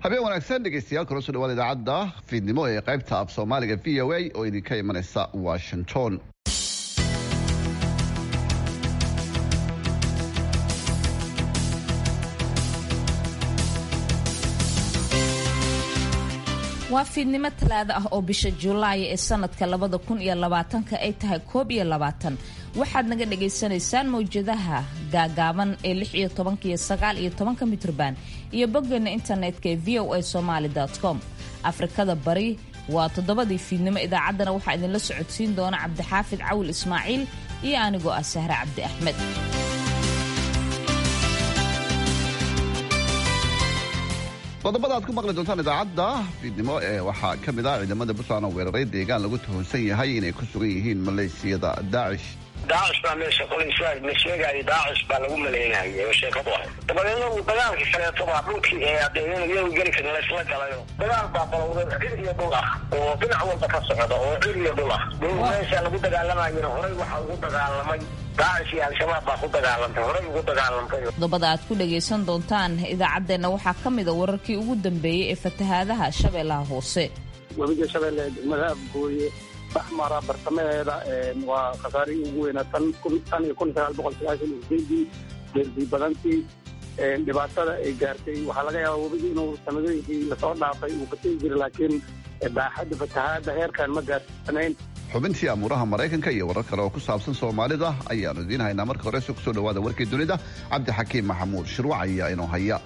habeen wanaagsan dhegeystayaal kula soo dhawaada idaacadda fiidnimo ee qaybta af Soomaaliga VOA oo idinka imanaysa Washington. waa fiidnimo talaado ah oo bisha Juulaay ee sanadka 2020 ay tahay 21 waxaad naga dhageysanaysaan mowjadaha gaagaaban ee 16 iyo 19 mitrban iyo boggeena internetka ee voasomali.com. Afrikada bari waa 7 fiidnimo. idaacaddana waxaa idinla socodsiin doona Cabdixaafid Cawil Ismaaciil iyo anigoo ah Sahra Cabdi Axmed. qodobada aad ku maqli doontaan idaacadda fiidnimo ee waxaa ka mid ah ciidamada Puntland oo weeraray deegaan lagu tuhunsan yahay inay ku sugan yihiin maleeshiyada Daesh. Daesh baa meesha qolaysaa meesheegay Daesh baa lagu maleeyahay oo sheekadu ah. Dabadeedna uu dagaalka kaleeto baa dhulkii ee adeegyada iyagu geli karin la isla galayo. Dagaal baa bilowday cid iyo dhul ah oo dhinac walba ka socda oo cid iyo dhul ah. Meesha lagu dagaalamayo horey waxa uu dagaalamay Daesh iyo Al-Shabaab baa ku dagaalamay horey ugu dagaalamay. Qodobada aad ku dhageysan doontaan idaacadeena waxaa ka mid ah wararkii ugu dambeeyay ee fatahaadaha Shabeellaha Hoose. Wabiga Shabeelle madhab gooye baxmara bartamaheeda waa khasaarihii ugu weynaa tan iyo 1990 badantii dhibaatada ay gaartay waxaa laga yaabaa webiga inuu sanadooyinkii lasoo dhaafay uu ka tegi jiray laakiin baaxadda fatahaadda heerkan ma gaarsanayn. xubintii amuuraha Maraykanka iyo warar kale oo ku saabsan Soomaalida ayaanu idiin haynaa. marka hore soo dhawaada warkii dunida. Cabdixakiim Maxamuud Shirwac ayaa inoo haya.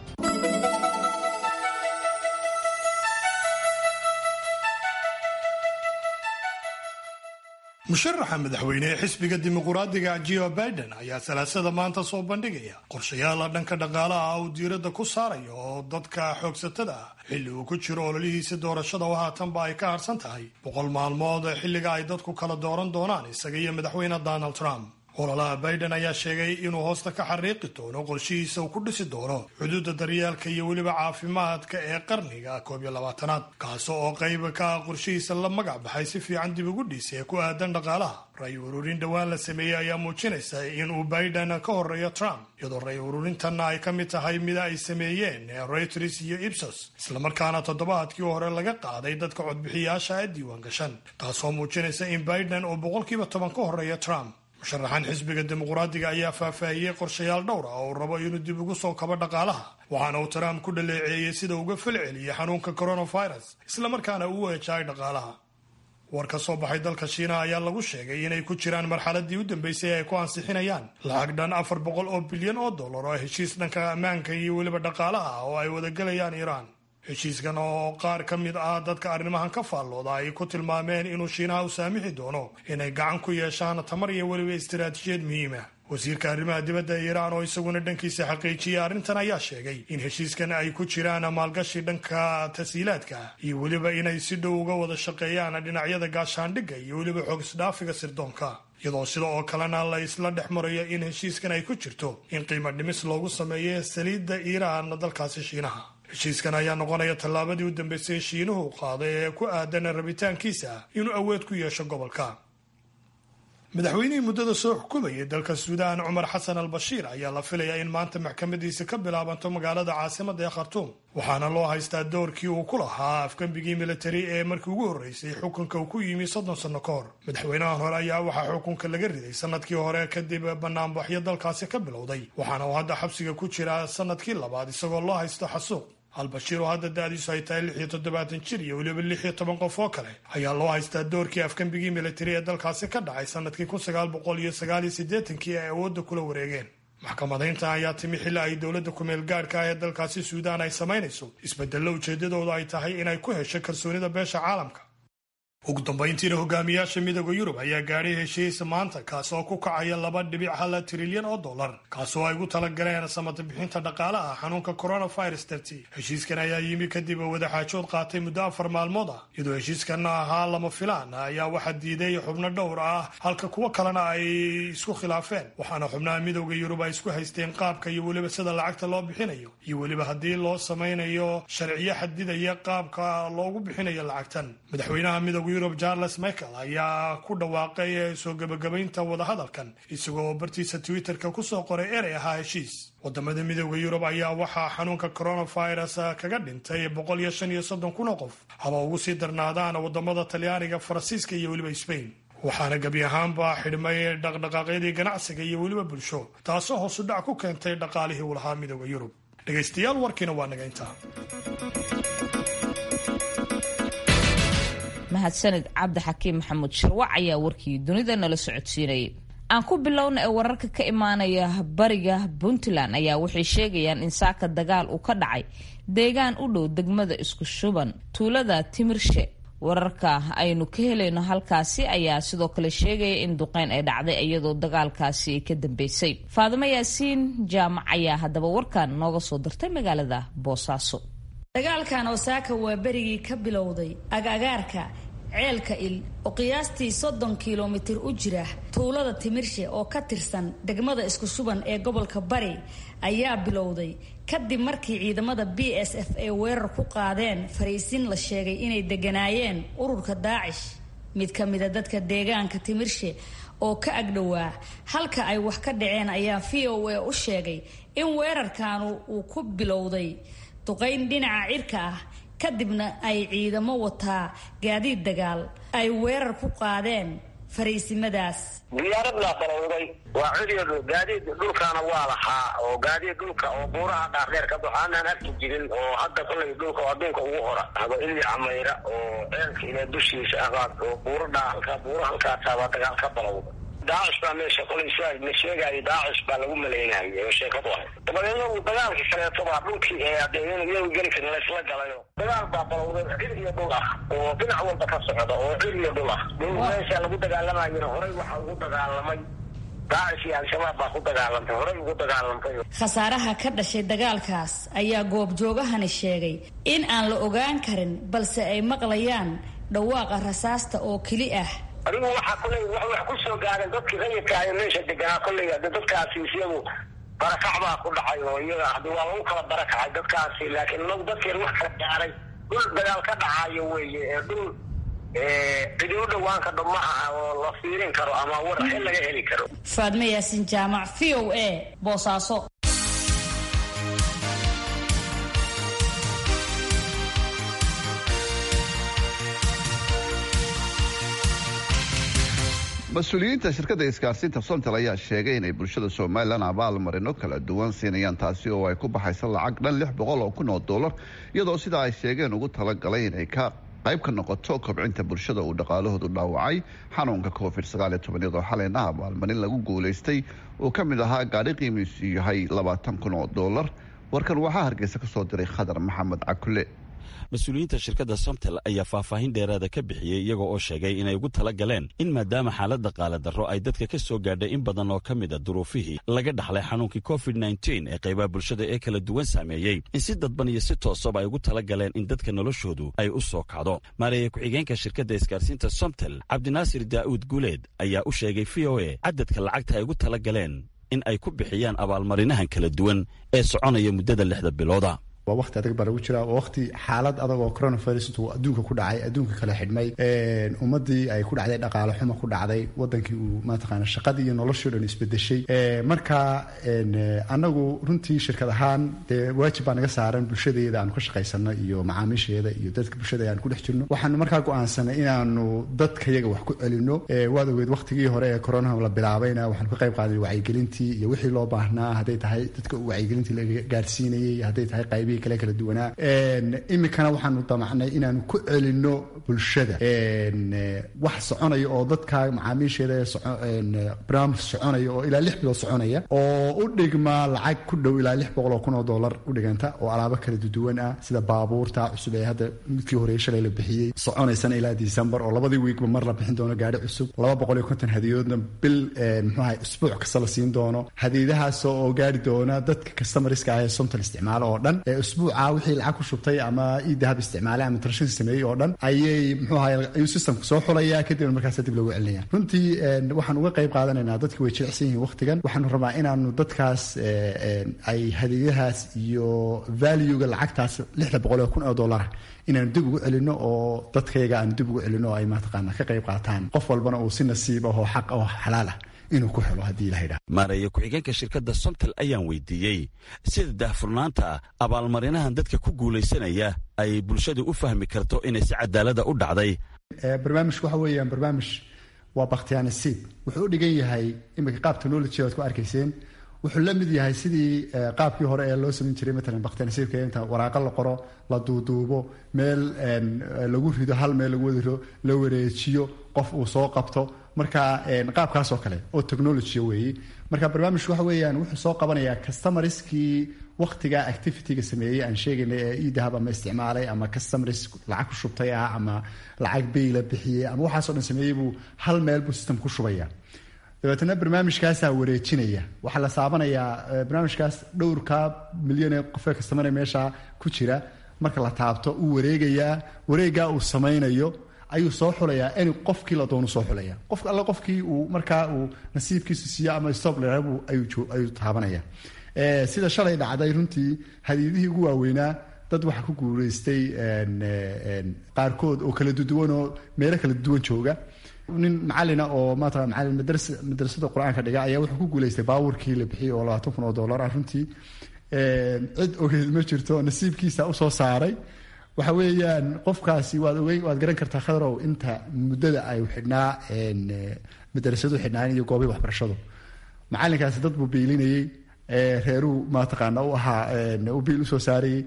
musharaxa madaxweyne ee xisbiga dimuqraadiga Joe Biden ayaa salaasada maanta soo bandhigaya qorshayaal dhanka dhaqaalaha uu diiradda ku saarayo oo dadka xoogsatada ah xilli uu ku jiro ololihiisa doorashada oo haatanba ay ka harsan tahay 100 maalmood xilliga ay dadku kala dooran doonaan isaga iyo madaxweyne Donald Trump. ololaha Biden ayaa sheegay inuu hoosta ka xariiqi doono qorshihiisa uu ku dhisi doono xuduudda daryeelka iyo weliba caafimaadka ee qarniga 21aad kaasoo oo qayb ka ah qorshihiisa la magac baxay si fiican dib ugu dhisay ee ku aadan dhaqaalaha. ray ururin dhawaan la sameeyay ayaa muujinaysa inuu Biden ka horeeyo Trump iyadoo ray ururintanna ay ka mid tahay mid ay sameeyeen Reuters iyo Ipsos islamarkaana toddobaadkii hore laga qaaday dadka codbixiyaasha ee diiwaan gashan taasoo muujinaysa in Biden uu 10% ka horeeyo Trump. musharaxan xisbiga dimuqraadiga ayaa faahfaahiyey qorshayaal dhowr ah oo rabo inuu dib ugu soo kabo dhaqaalaha waxaana uu Trump ku dhaleeceeyay sida uga falceliyay xanuunka coronavirus islamarkaana uu weejaay dhaqaalaha. war ka soo baxay dalka Shiinaha ayaa lagu sheegay inay ku jiraan marxaladii u dambeysay ay ku ansixinayaan lacag dhan $400 bilyan oo heshiis dhanka ammaanka iyo weliba dhaqaalaha oo ay wada galayaan Iiraan. heshiiskan oo qaar ka mid ah dadka arrimahan ka faallooda ay ku tilmaameen inuu Shiinaha u saamixi doono inay gacan ku yeeshaan tamar iyo weliba istiraatiijiyad muhiim ah. wasiirka arrimaha dibadda ee Iiraan oo isaguna dhankiisa xaqiijiyay arrintan ayaa sheegay in heshiiskan ay ku jiraan maalgashi dhanka tashiilaadka iyo weliba inay si dhow uga wada shaqeeyaan dhinacyada gaashaandhigga iyo weliba xoog isdhaafiga sirdoonka iyadoo sida oo kalena la isla dhex marayo in heshiiskan ay ku jirto in qiimo dhimis loogu sameeyo saliidda Iiraan dalkaasi Shiinaha. heshiiskan ayaa noqonaya tallaabadii u dambeysay Shiinuhu qaaday ee ku aadan rabitaankiisa inuu awood ku yeesho gobolka. madaxweynihii muddada soo xukumayay dalka Suudaan Umar Xasan al-Bashiir ayaa la filayaa in maanta maxkamadiisa ka bilaabanto magaalada caasimadda ee Khartoum waxaana loo haystaa doorkii uu ku lahaa afgambigii militari ee markii ugu horreysay xukunka uu ku yimi 30 sano ka hor. madaxweynahan hore ayaa waxaa xukunka laga riday sanadkii hore kadib banaanbaxyo dalkaasi ka bilowday waxaana uu hadda xabsiga ku jira sanadkii labaad isagoo loo haysto xasuuq. al-Bashiir oo hadda da'diisu ay tahay 76 jir iyo weliba 16 qof oo kale ayaa loo haystaa doorkii afgambigii militari ee dalkaasi ka dhacay sanadkii 1989 ee awoodda kula wareegeen. maxkamadaynta ayaa timi xilli ay dowladda ku-meel gaadhka ah ee dalkaasi Suudaan ay samaynayso isbedello ujeedadoodu ay tahay inay ku hesho kalsoonida beesha caalamka. ugu dambayntiina hogaamiyaasha midowga Yurub ayaa gaadhay heshiis maanta kaas oo ku kacaya $2.1 trilyan kaasoo ay ugu talagaleen samata bixinta dhaqaalaha xanuunka coronavirus dartii. heshiiskan ayaa yimi kadib wadaxaajood qaatay muddo 4 maalmood ah iyadoo heshiiskan ahaa lama filaan ayaa waxaa diiday xubno dhowr ah halka kuwa kalena ay isku khilaafeen waxaana xubnaha midowga Yurub ay isku haysteen qaabka iyo weliba sida lacagta loo bixinayo iyo weliba haddii loo samaynayo sharciyo xadidaya qaabka loogu bixinayo lacagtan. madaxweynaha midowga yurub charles michael ayaa ku dhawaaqay soo gebagabaynta wadahadalkan isagoo bartiisa twitterka kusoo qoray erey ahaa heshiis. wadamada midooda yurub ayaa waxaa xanuunka coronavirus kaga dhintay 135,000 oo qof, haba ugu sii darnaadaan wadamada talyaaniga, faransiiska iyo weliba Spain. waxaana gebi ahaanba xidhmay dhaqdhaqaaqyadii ganacsiga iyo weliba bulsho, taasoo hoos u dhac ku keentay dhaqaalihii u lahaa midooda yurub. dhegaystayaal, warkiina waa naga intaa. mahadsanid cabdixakiim maxamuud sharwac ayaa warkii dunida nala socodsiinayay. aan ku bilowna ee wararka ka imaanaya bariga puntland ayaa waxay sheegayaan in saaka dagaal uu ka dhacay deegaan u dhow degmada isku shuban tuulada Timirshe. wararka aynu ka helayno halkaasi ayaa sidoo kale sheegaya in duqeyn ay dhacday iyadoo dagaalkaasi ka dambeysay. Faadimo Yaasiin Jaamac ayaa haddaba warkan nooga soo dirtay magaalada Boosaaso. dagaalkan oo saaka waa berigii ka bilowday agagaarka ceelka il oo qiyaastii 30 kilomitir u jira tuulada Timirshe oo ka tirsan degmada isku shuban ee gobolka Bari ayaa bilowday kadib markii ciidamada BSF ay weerar ku qaadeen fariisin la sheegay inay deganaayeen ururka Daacish. mid ka mid ah dadka deegaanka Timirshe oo ka agdhawaa halka ay wax ka dhaceen ayaa VOA u sheegay in weerarkan uu ku bilowday duqeyn dhinaca cirka ah kadibna ay ciidamo wataa gaadiid dagaal ay weerar ku qaadeen fariisimadaas. diyaarad la balowday waa ciidan gaadiid dhulkaana waa lahaa oo gaadiid dhulka oo buuraha dhaadheer ka baxaan arki jirin oo hadda kulay dhulka adduunka ugu hora haba ilmi camayra oo ceelka ila dushiisa ahaad oo buuraha halka taaba dagaal ka balowday. Daacish baa meesha qolaysaa la sheegay Daacish baa lagu maleeyahay oo sheekadu ah. Dabadeedna uu dagaalkii kaleeto baa dhulkii ee adeegyada iyagu geli karin la isla galayo. dagaal baa balowday cid iyo dhul ah oo dhinac walba ka socda oo cid iyo dhul ah. meesha lagu dagaalamayo horey waxa ugu dagaalamay Daacish iyo Al-Shabaab baa ku dagaalamay horey ugu dagaalamay. khasaaraha ka dhashay dagaalkaas ayaa goobjoogahani sheegay in aan la ogaan karin balse ay maqlayaan dhawaaqa rasaasta oo kali ah. adigu waxa kulay wax ku soo gaaray dadkii rayidka ah meesha deganaa kulay dadkaasi iyagu barakac baa ku dhacay oo iyaga hadii waa lagu kala barakacay dadkaasi laakiin loo dadkii wax ka gaaray dul dagaal ka dhacayo weeye dul cid u dhawaanka dhamaha oo la fiirin karo ama war xil laga heli karo. Faadimo Yaasiin Jaamac VOA Boosaaso. mas-uuliyiinta shirkadda isgaarsiinta Somtel ayaa sheegay inay bulshada Soomaaliland abaalmarino kala duwan siinayaan, taasi oo ay ku baxayso lacag dhan $600 iyadoo sida ay sheegeen ugu talagalay inay ka qayb ka noqoto kobcinta bulshada uu dhaqaalahoodu dhaawacay xanuunka COVID-19 iyadoo xalayna abaalmarin lagu guulaystay oo ka mid ahaa gaari qiimihiisu yahay $20,000. warkan waxaa Hargeysa ka soo diray Khadar Maxamed Cakule. mas-uuliyiinta shirkadda Somtel ayaa faahfaahin dheeraada ka bixiyey iyaga oo sheegay inay ugu tala galeen in maadaama xaalad dhaqaale darro ay dadka ka soo gaadhay in badan oo ka mid a duruufihii laga dhaxlay xanuunkii COVID-19 ee qaybaha bulshada ee kala duwan saameeyey, in si dadban iyo si toosaba ay ugu tala galeen in dadka noloshoodu ay u soo kacdo. maareeye ku-xigeenka shirkadda isgaarsiinta Somtel Cabdinaasir Daa'uud Guuleed ayaa u sheegay VOA cadadka lacagta ay ugu tala galeen in ay ku bixiyaan abaalmarinahan kala duwan ee soconaya muddada 6 bilooda. waa waqti adag baa lagu jiraa, waa waqti xaalad adag oo coronavirus intuu adduunka ku dhacay, adduunka kala xidhmay, ummadii ay ku dhacday dhaqaale xumo ku dhacday, wadankii uu maataqaana shaqadii iyo noloshii dhan isbedeshay. marka anagu runtii shirkad ahaan dee waajib baa naga saaran bulshadeeda aanu ka shaqaysano iyo macaamiisheeda iyo dadka bulshada aan ku dhex jirno. waxaanu markaa go'aansanay inaanu dadka yaga wax ku celino. waad ogeed waqtigii hore ee corona la bilaabayna waxaanu ka qayb qaadanay wacyigelintii iyo wixii loo baahnaa, hadday tahay dadka wacyigelintii laga gaarsiinayay, hadday tahay qaybihi kala duwanaa. imikana waxaanu damacnay inaanu ku celino bulshada wax soconaya oo dadka macaamiisheeda barnaamij soconaya oo ilaa 6 bilood soconaya oo u dhigma lacag ku dhow ilaa $600,000 u dhiganta oo alaabo kala duwan ah sida baabuurta cusub ee hadda midkii hore shalay la bixiyey soconaysana ilaa December oo labadii weekba mar la bixin doono gaari cusub, 250 hadiyadoodna bil muxuu ahay usbuuc kasta la siin doono. hadiyadahaas oo gaari doona dadka customerska ah ee Somtel isticmaalo oo dhan usbuuca wixii lacag ku shubtay ama idahab isticmaalay ama transaction sameeyey oo dhan ayay muxuu ahaay ayuu systemku soo xulayaa kadibna markaas dib loogu celinaya runtii waxaan uga qayb qaadanaynaa dadkii way jilicsan yihiin waqtigan waxaanu rabaa inaanu dadkaas ay hadiyahaas iyo valuega lacagtaas $600,000 inaanu dib ugu celino oo dadkayga aanu dib ugu celino oo ay mataqaana ka qayb qaataan qof walbana uu si nasiib ah oo xaq oo xalaal ah inuu ku helo haddii la yidhaahdo. maareeye ku-xigeenka shirkadda Somtel ayaan weydiiyey sida daahfurnaanta abaalmarinahan dadka ku guulaysanaya ay bulshadu u fahmi karto inay si cadaalada u dhacday. barnaamijku waxa weeyaan barnaamij waa bakhtiyaa nasiib wuxuu u dhigan yahay imika qaab technology aad ku arkayseen wuxuu la mid yahay sidii qaabkii hore ee loo samayn jiray matalan bakhtiyaa nasiibka inta waraaqa la qoro la duuduubo meel lagu rido hal meel lagu wada la wareejiyo qof uu soo qabto marka qaabkaas oo kale oo technology weeye marka barnaamijku waxa weeyaan wuxuu soo qabanayaa customerskii waqtiga activity-ga sameeyey aan sheegaynay ee idahab ama isticmaalay ama customers lacag ku shubtay ama lacag bayla bixiyey ama waxaasoo dhan sameeyey buu hal meel buu system ku shubaya dabeetana barnaamijkaasaa wareejinaya waxaa la saabanayaa barnaamijkaas dhowrka milyan ee qofee customer meesha ku jira marka la taabto uu wareegayaa wareegaa uu samaynayo ayuu soo xulayaa in qofkii la doono soo xulaya qof alla qofkii uu markaa uu nasiibkiisu siiyo ama stop leeyahay ayuu taabanaya sida shalay dhacday runtii hadiyadihii ugu waaweynaa dad waxa ku guuleystay qaarkood oo kala duwan oo meelo kala duwan jooga nin macallina oo maanta macallin madrasada quraanka dhiga ayaa wuxuu ku guuleystay baabuurkii la bixiyay oo $20,000 runtii cid ogeyd ma jirto nasiibkiisa u soo saaray waxa weeyaan qofkaasi waad garan kartaa khadrow inta muddada ay xidhnaa madrasadu xidhnaan iyo goobaha waxbarashadu macallinkaasi dad buu biilinayay reeruu ma taqaana u ahaa u biil u soo saarayay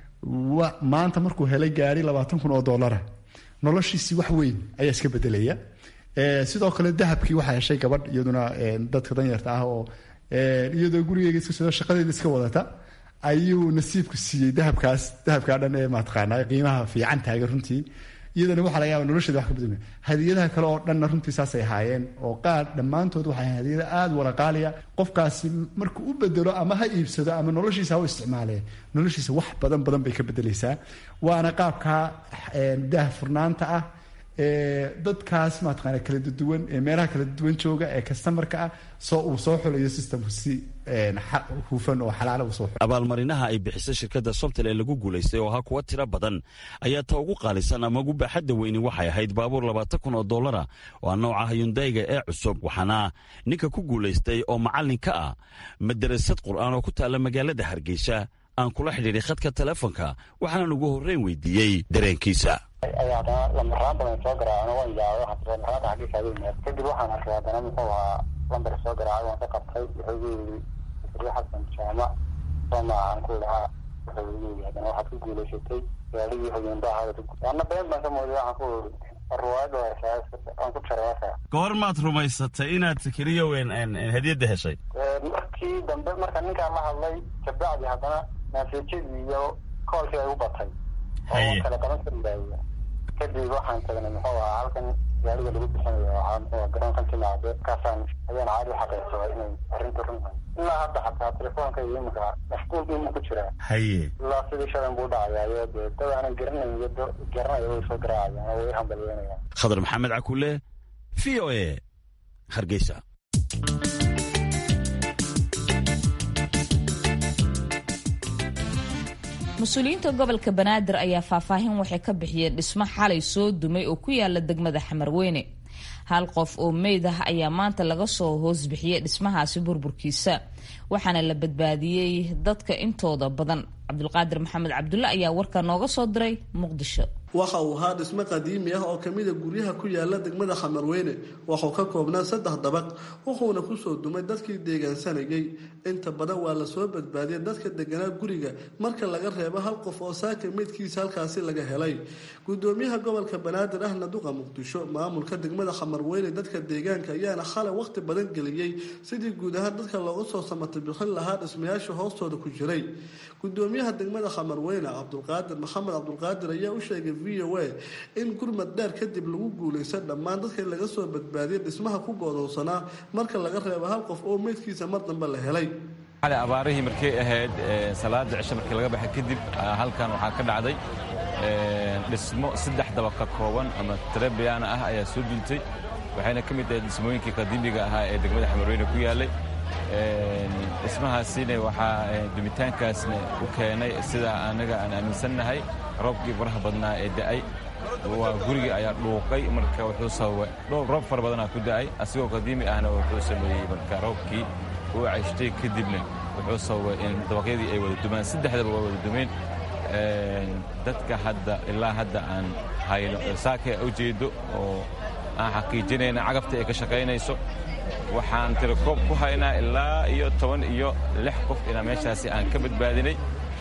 maanta markuu helay gaari $20,000 noloshiisii wax weyn ayaa iska bedelaya sidoo kale dahabkii waxaa heshay gabadh iyaduna dadka danyarta ah oo iyadoo gurigeega iska soo shaqadeeda iska wadata ayuu nasiibku siiyey dahabkaa dhan ee mataqaanaa qiimaha fiican taagan runtii iyadana waxaa laga yaaba nolosheeda wax ka bedel hadiyadaha kale oo dhanna runtii saasay ahaayeen oo qaar dhammaantood waxay hadiyada aada wala qaaliya qofkaasi markuu u bedelo ama ha iibsado ama noloshiisa ha u isticmaalee noloshiisa wax badan bay ka bedelaysaa waana qaabka daahfurnaanta ah dadkaas mataqaana kala duwan ee meelaha kala duwan jooga ee customerka ah uu soo xulayo systemku si hufan oo xalaala u soo xulay. abaalmarinaha ay bixisay shirkadda Somtel ee lagu guulaystay oo ha kuwa tiro badan ayaa ta ugu qaalisan ama ugu baaxadda weyni waxay ahayd baabuur $20,000 oo nooca Hyundai-ga ee cusub waxaana ninka ku guulaystay oo macallin ka ah madrasad qur'aan oo ku taala magaalada Hargeysa aan kula xidhiidhay khadka telefoonka waxaan ugu horreyn weydiiyey dareenkiisa. ayaana lambaraan badan soo garaacno waan yaabo lambarada xaqiiqa weyn kadib waxaan arkay haddana muxuu ahaa lambar soo garaacay waan ka qabtay wuxuu yidhi xasan jaama sooma aan ku lahaa wuxuu yidhi haddana waxaad ku guulaysatay gaaligii Hyundai ana been baan ka mooday waxaan ku ruwaayad aan ku jaraasa goormaad rumaysatay inaad keliya weyn hadiyadda heshay markii dambe marka ninkaan la hadlay kabacdi haddana maasajadii iyo koolkii ay u batay oo kala qaban karinaayo kadib waxaan tagnay muxuu ahaa halkan gaariga lagu bixinayo waxaa muxuu garoonkan timaade kaasaan ayaan caadi u xaqiiqsaday inay arrinta run tahay ilaa hadda xataa telefoonka iyo imika mashquul buu ku jiraa ilaa sidii shalan buu dhacayaa dee dad aanan garanayn iyo garanaya way soo garaacayaan oo way hambalyeynayaan. khadar maxamed cakule VOA Hargeysa. mas-uuliyiinta gobolka banaadir ayaa faahfaahin waxay ka bixiyeen dhismo xalay soo dumay oo ku yaala degmada xamarweyne hal qof oo meyd ah ayaa maanta laga soo hoos bixiyey dhismahaasi burburkiisa waxaana la badbaadiyey dadka intooda badan. cabdulqaadir maxamed cabdulle ayaa warka nooga soo diray muqdisho. waxa uu ahaa dhismo qadiimi ah oo kamida guryaha ku yaala degmada xamarweyne waxuu ka koobnaa 3 dabaq wuxuuna kusoo dumay dadkii deegaansanayay inta badan waa lasoo badbaadiyay dadka deganaa guriga marka laga reebo hal qof oo saaka meydkiisa halkaasi laga helay. gudoomiyaha gobolka banaadir ahna duqa muqdisho maamulka degmada xamarweyne dadka deegaanka ayaana xalay waqti badan geliyey sidii guud ahaan dadka looga soo samatay bixin lahaa dhismayaasha hoostooda ku jiray. gudoomiyaha degmada xamarweyne cabdulqaadir maxamed cabdulqaadir ayaa u sheegay VOA in gurmad dheer kadib lagu guulaysta dhammaan dadkii laga soo badbaadiyay dhismaha ku go'doonsanaa marka laga reebo hal qof oo meydkiisa mar dambe la helay. xalay abaarihii markay ahayd salaada cisho markii laga baxay kadib halkan waxaa ka dhacday dhismo 3 dabaq ka kooban ama trebiana ah ayaa soo duntay waxayna ka mid tahay dhismooyinkii qadiimiga ahaa ee degmada Xamarweyne ku yaalay dhismahaasina waxaa dumitaankaasna u keenay sida anaga aan aaminsanahay roobkii faraha badnaa ee da'ay waa guriga ayaa dhuuqay marka wuxuu sababay roob fara badan ku da'ay asigoo qadiimi ahna wuxuu sameeyay marka roobkii uu cayshtay kadibna wuxuu sababay in dabaqyadii ay wada dumaan 3daba waa wada dumeen dadka hadda ilaa hadda aan hayno saaka u jeedo oo aan xaqiijinayna cagafta ay ka shaqaynayso waxaan tirkoob ku haynaa ilaa iyo 16 qof ina meeshaasi aan ka badbaadinay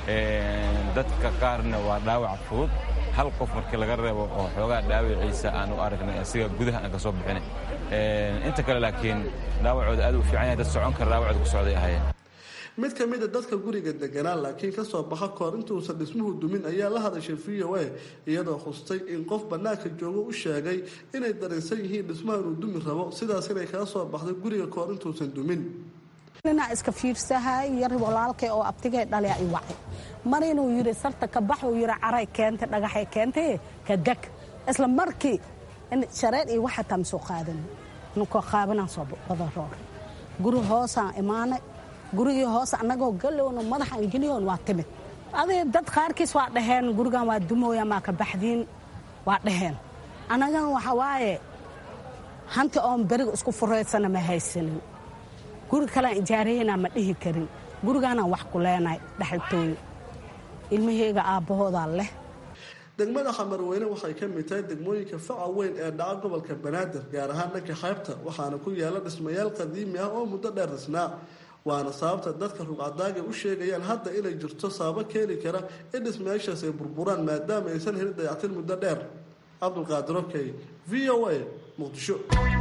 dadka qaarna waa dhaawac fudud hal qof markii laga reebo oo xoogaa dhaawiciisa aan u aragnay asiga gudaha aan ka soo bixinay inta kale laakiin dhaawacooda aad u fiican yahay dad socon kara dhaawacooda ku socday ahayeen mid ka mid ah dadka guriga deganaa laakiin ka soo baxa koor intuusan dhismuhu dumin ayaa la hadashay VOA iyadoo xustay in qof banaanka joogo u sheegay inay dareensan yihiin dhismaha inuu dumi rabo sidaas inay kaga soo baxday guriga koor intuusan dumin nina iska fiirsahay yar walaalkay oo abtigay dhalay ay wacay mar inuu yiri sarta ka bax uu yiri caray keenta dhagaxay keentay ka dag isla markii in shareed iyo waxa tam soo qaadan nuko qaabana soo badaro guri hoosaan imaanay gurigii hoos anagoo galowno madaxan geliyoon waa timid adee dad qaarkiis waa dhaheen gurigan waa dumooya ma ka baxdiin waa dhaheen anagan waxa waaye hanti oon bariga isku fureysana ma haysanin guri kale ijaarayna ma dhihi karin gurigana wax ku leenay dhaxaltooy ilmahayga aabahooda leh degmada Xamarweyne waxay ka mid tahay degmooyinka faca weyn ee dhaca gobolka Banaadir gaar ahaan dhanka qaybta waxaana ku yaala dhismayaal qadiimi ah oo muddo dheer dhisnaa waana sababta dadka rugcadaaga u sheegayaan hadda inay jirto sabab keeni kara in dhismayaashaas ay burburaan maadaama aysan helin dayactir muddo dheer Cabdulqaadir Okey VOA Muqdisho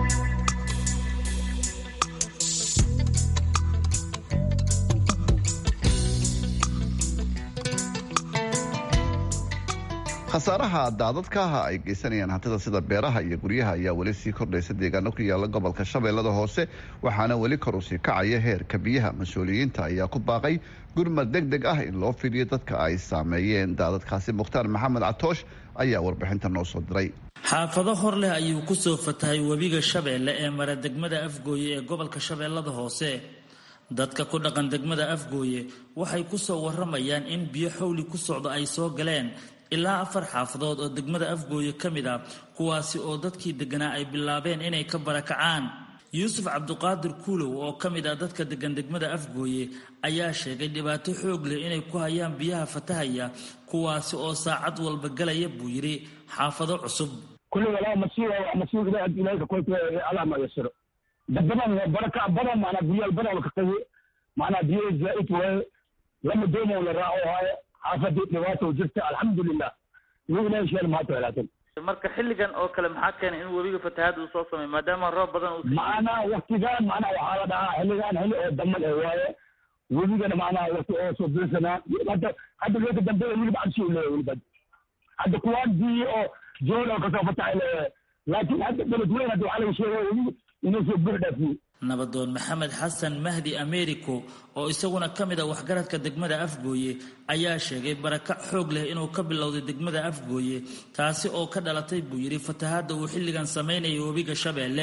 khasaaraha daadadka ay geysanayaan hantida sida beeraha iyo guryaha ayaa weli sii kordhaysa deegaano ku yaala gobolka Shabeellada Hoose waxaana weli kor u sii kacaya heerka biyaha mas'uuliyiinta ayaa ku baaqay gurmad degdeg ah in loo fidiyo dadka ay saameeyeen daadadkaasi Mukhtaar Maxamed Catoosh ayaa warbixinta noo soo diray xaafado hor leh ayuu ku soo fatahay webiga Shabeelle ee mara degmada Afgooye ee gobolka Shabeellada Hoose dadka ku dhaqan degmada Afgooye waxay ku soo waramayaan in biyo xawli ku socdo ay soo galeen ilaa 4 xaafadood oo degmada Afgooye ka mid ah kuwaasi oo dadkii deganaa ay bilaabeen inay ka barakacaan Yuusuf Cabduqaadir Kuulow oo ka mid ah dadka degan degmada Afgooye ayaa sheegay dhibaato xoog leh inay ku hayaan biyaha fatahaya kuwaasi oo saacad walba galaya buu yiri xaafado cusub kullu wala masiibo ilaahay ku qoyay ala ma yasiro dadban baraka badan maana biyaha badan ka tahay maana biyaha zaid way lama doomo la raaco haya xaafadii dhibaato jirta alxamdulillah ilaahay sheel ma taalaatan marka xilligan oo kale maxaa keenay in webiga fatahaad uu soo sameeyo maadaama roob badan uu maana waqtigan maana waxa la dhahaa xilligan xilli oo damal ee waaye webigana maana waqti oo soo bilsana hadda loo dambe weli baan sii leeyahay hadda kuwaan biyo oo joolo ka soo fatahay laakiin hadda dadweynaha waxa laga sheegay inuu soo birdhafi nabadoon maxamed xasan mahdi Americo oo isaguna kamid ah waxgaradka degmada Afgooye ayaa sheegay baraka xoog leh inuu ka bilowday degmada Afgooye taasi oo ka dhalatay buu yiri fatahaada uu xilligan sameeyay webiga Shabeelle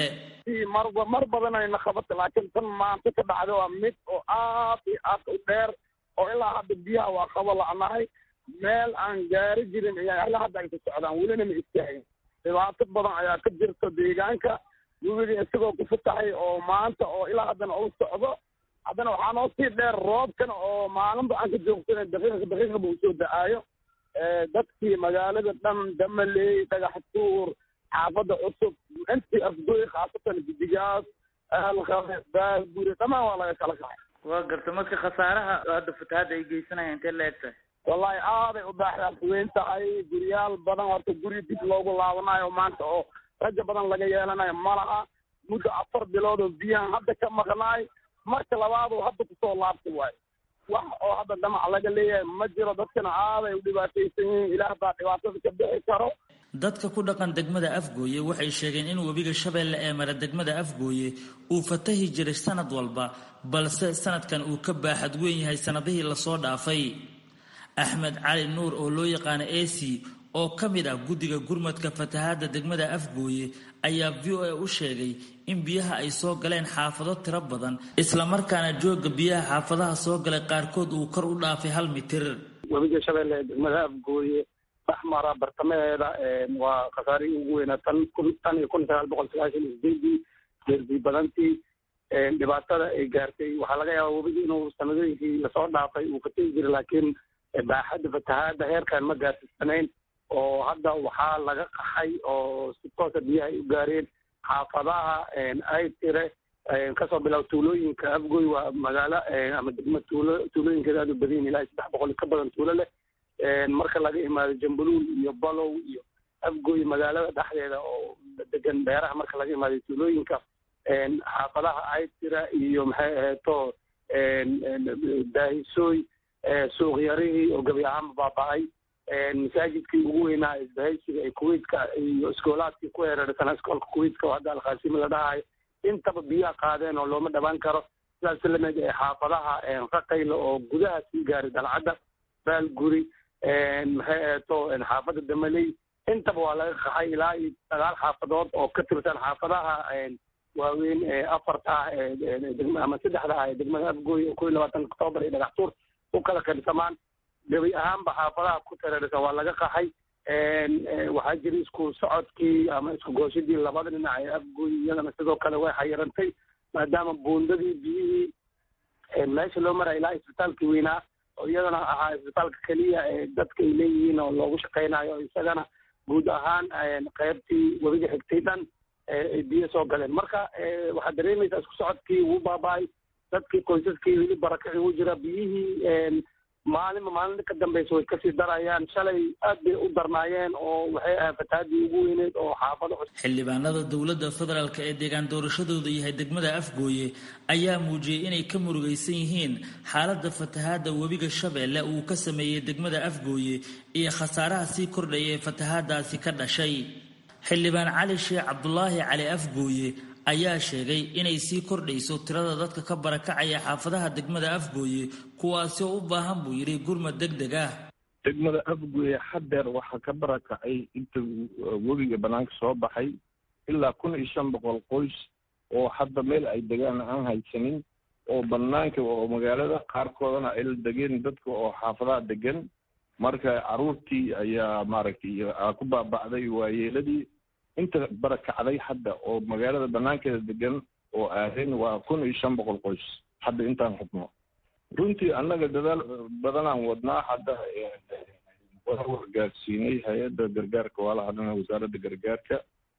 mar badan ay naqabat laakiin tan maanta ka dhacday waa mid oo aad u dheer oo ilaa hadda biyaha waa qabo la'nahay meel aan gaari jirin ayaa hadda ay socdaan welina ma istaagin dhibaato badan ayaa ka jirta deegaanka webiga isagoo ku fatahay oo maanta oo ilaa haddana uu socdo haddana waxaa noo sii dheer roobkan oo maalinba aan ka joogsanay daqiiqa buu soo da'aayo dadkii magaalada dhan Damaley dhagax tuur xaafada cusub intii Afgooye khaasatan Gidigaas Baalguri dhammaan waa laga kala kacay waa garta marka khasaaraha hadda fatahaada ay geysanayaan intee la egtahay wallahi aaday u baaxad weyn tahay guryaal badan horta guri dib loogu laabanayo maanta oo rajo badan laga yeelanayo malaha muddo 4 bilood oo biyahan hadda ka maqnaay marka labaad oo hadda ku soo laabtay waay wax oo hadda dhamac laga leeyahay ma jiro. dadkana aaday u dhibaataysan yihiin. ilaah baa dhibaatada ka bixi karo. dadka ku dhaqan degmada Afgooye waxay sheegeen in webiga Shabeelle ee mara degmada Afgooye uu fatahi jiray sanad walba, balse sanadkan uu ka baaxad weyn yahay sanadihii la soo dhaafay. Axmed Cali Nuur oo loo yaqaan AC oo ka mid ah guddiga gurmadka fatahaadda degmada Afgooye ayaa VOA u sheegay in biyaha ay soo galeen xaafado tiro badan, isla markaana jooga biyaha xaafadaha soo galay qaarkood uu kor u dhaafay 1 mitir. webiga Shabeelle ee degmada Afgooye baxmara bartamaheeda waa khasaarihii ugu weynaa tan 1998 geerdi badantii dhibaatada ay gaartay. waxaa laga yaabaa webiga inuu sanadooyinkii lasoo dhaafay uu ka tegi jiray, laakiin baaxadda fatahaadda heerkan ma gaarsiisanayn. oo hadda waxaa laga qaxay oo si toosa biyaha ay u gaareen xaafadaha ay tire kasoo bilaab tuulooyinka Afgooye waa magaalo ama degmo tuulooyinkeeda aad u badan ilaa 300 ka badan tuulo leh. marka laga imaado Jambuluul iyo Balow iyo Afgooye magaalada dhexdeeda oo degan beeraha, marka laga imaado tuulooyinka xaafadaha ay tire iyo maxay ahayto daahisooy suuqyarihii oo gabi ahaan baaba'ay. masaajidkii ugu weynaa isbahaysiga ee Kuwaitka iyo iskoolaadkii ku hereersan iskoolka Kuwaitka oo hadda Alqaasimi la dhahayo intaba biyaha qaadeen oo looma dhawaan karo. sidaas lamid ee xaafadaha Qaqaylo oo gudaha sii gaaray Dalcadda, Baalguri, maxay ahayto xaafadda Damaley intaba waa laga qaxay ilaa 9 xaafadood oo ka tirsan xaafadaha waaweyn ee 4 ah degmada ama 3 ah ee degmada Afgooye 22 Oktoobar ee Dhagaxtuur u kala qaybsamaan. gabi ahaanba xaafadaha ku tareersan waa laga qaxay. waxaa jira isku socodkii ama isku gooshadii labada dhinac ee Afgooye iyadana sidoo kale way xayirantay, maadaama buundadii biyihii meesha loo maray ilaa isbitaalkii weynaa oo iyadana ahaa isbitaalka keliya ee dadka ay leeyihiin oo loogu shaqaynayo, isagana guud ahaan qaybtii webiga xigtay dhan ay biyo soo galeen. marka waxaad dareemaysaa isku socodkii wuu baaba'ay, dadkii qoysaskii weli barakacii u jira. biyihii maalinba ka dambaysa way kasii darayaan. shalay aad bay u darnaayeen oo waxay ahayd fatahaadii ugu weyneed oo xaafado. xildhibaanada dowladda federaalk ee deegaan doorashadooda yahay degmada Afgooye ayaa muujiyay inay ka murugaysan yihiin xaaladda fatahaadda webiga Shabeelle uu ka sameeyay degmada Afgooye iyo khasaaraha sii kordhaya ee fatahaaddaasi ka dhashay. xildhibaan Cali Sheekh Cabdulaahi Cali Afgooye ayaa sheegay inay sii kordhayso tirada dadka ka barakacaya xaafadaha degmada Afgooye, kuwaasi oo u baahan buu yiri gurmad degdeg ah. degmada Afgooye hadeer waxaa ka barakacay inta webiga banaanka soo baxay ilaa 1500 qoys oo hadda meel ay degaan aan haysanin, oo banaanka oo magaalada qaarkoodana ay degeen dadka oo xaafadaha degan. marka caruurtii ayaa maaragtay ku baaba'day waayeeladii. inta barakacday hadda oo magaalada banaankeeda degan oo aadeen waa 1500 qoys hadda intaan xubno. runtii annaga dadaal badanaan wadnaa. hadda waa gaarsiinay hay-adda gargaarka walaalaha wasaaradda gargaarka,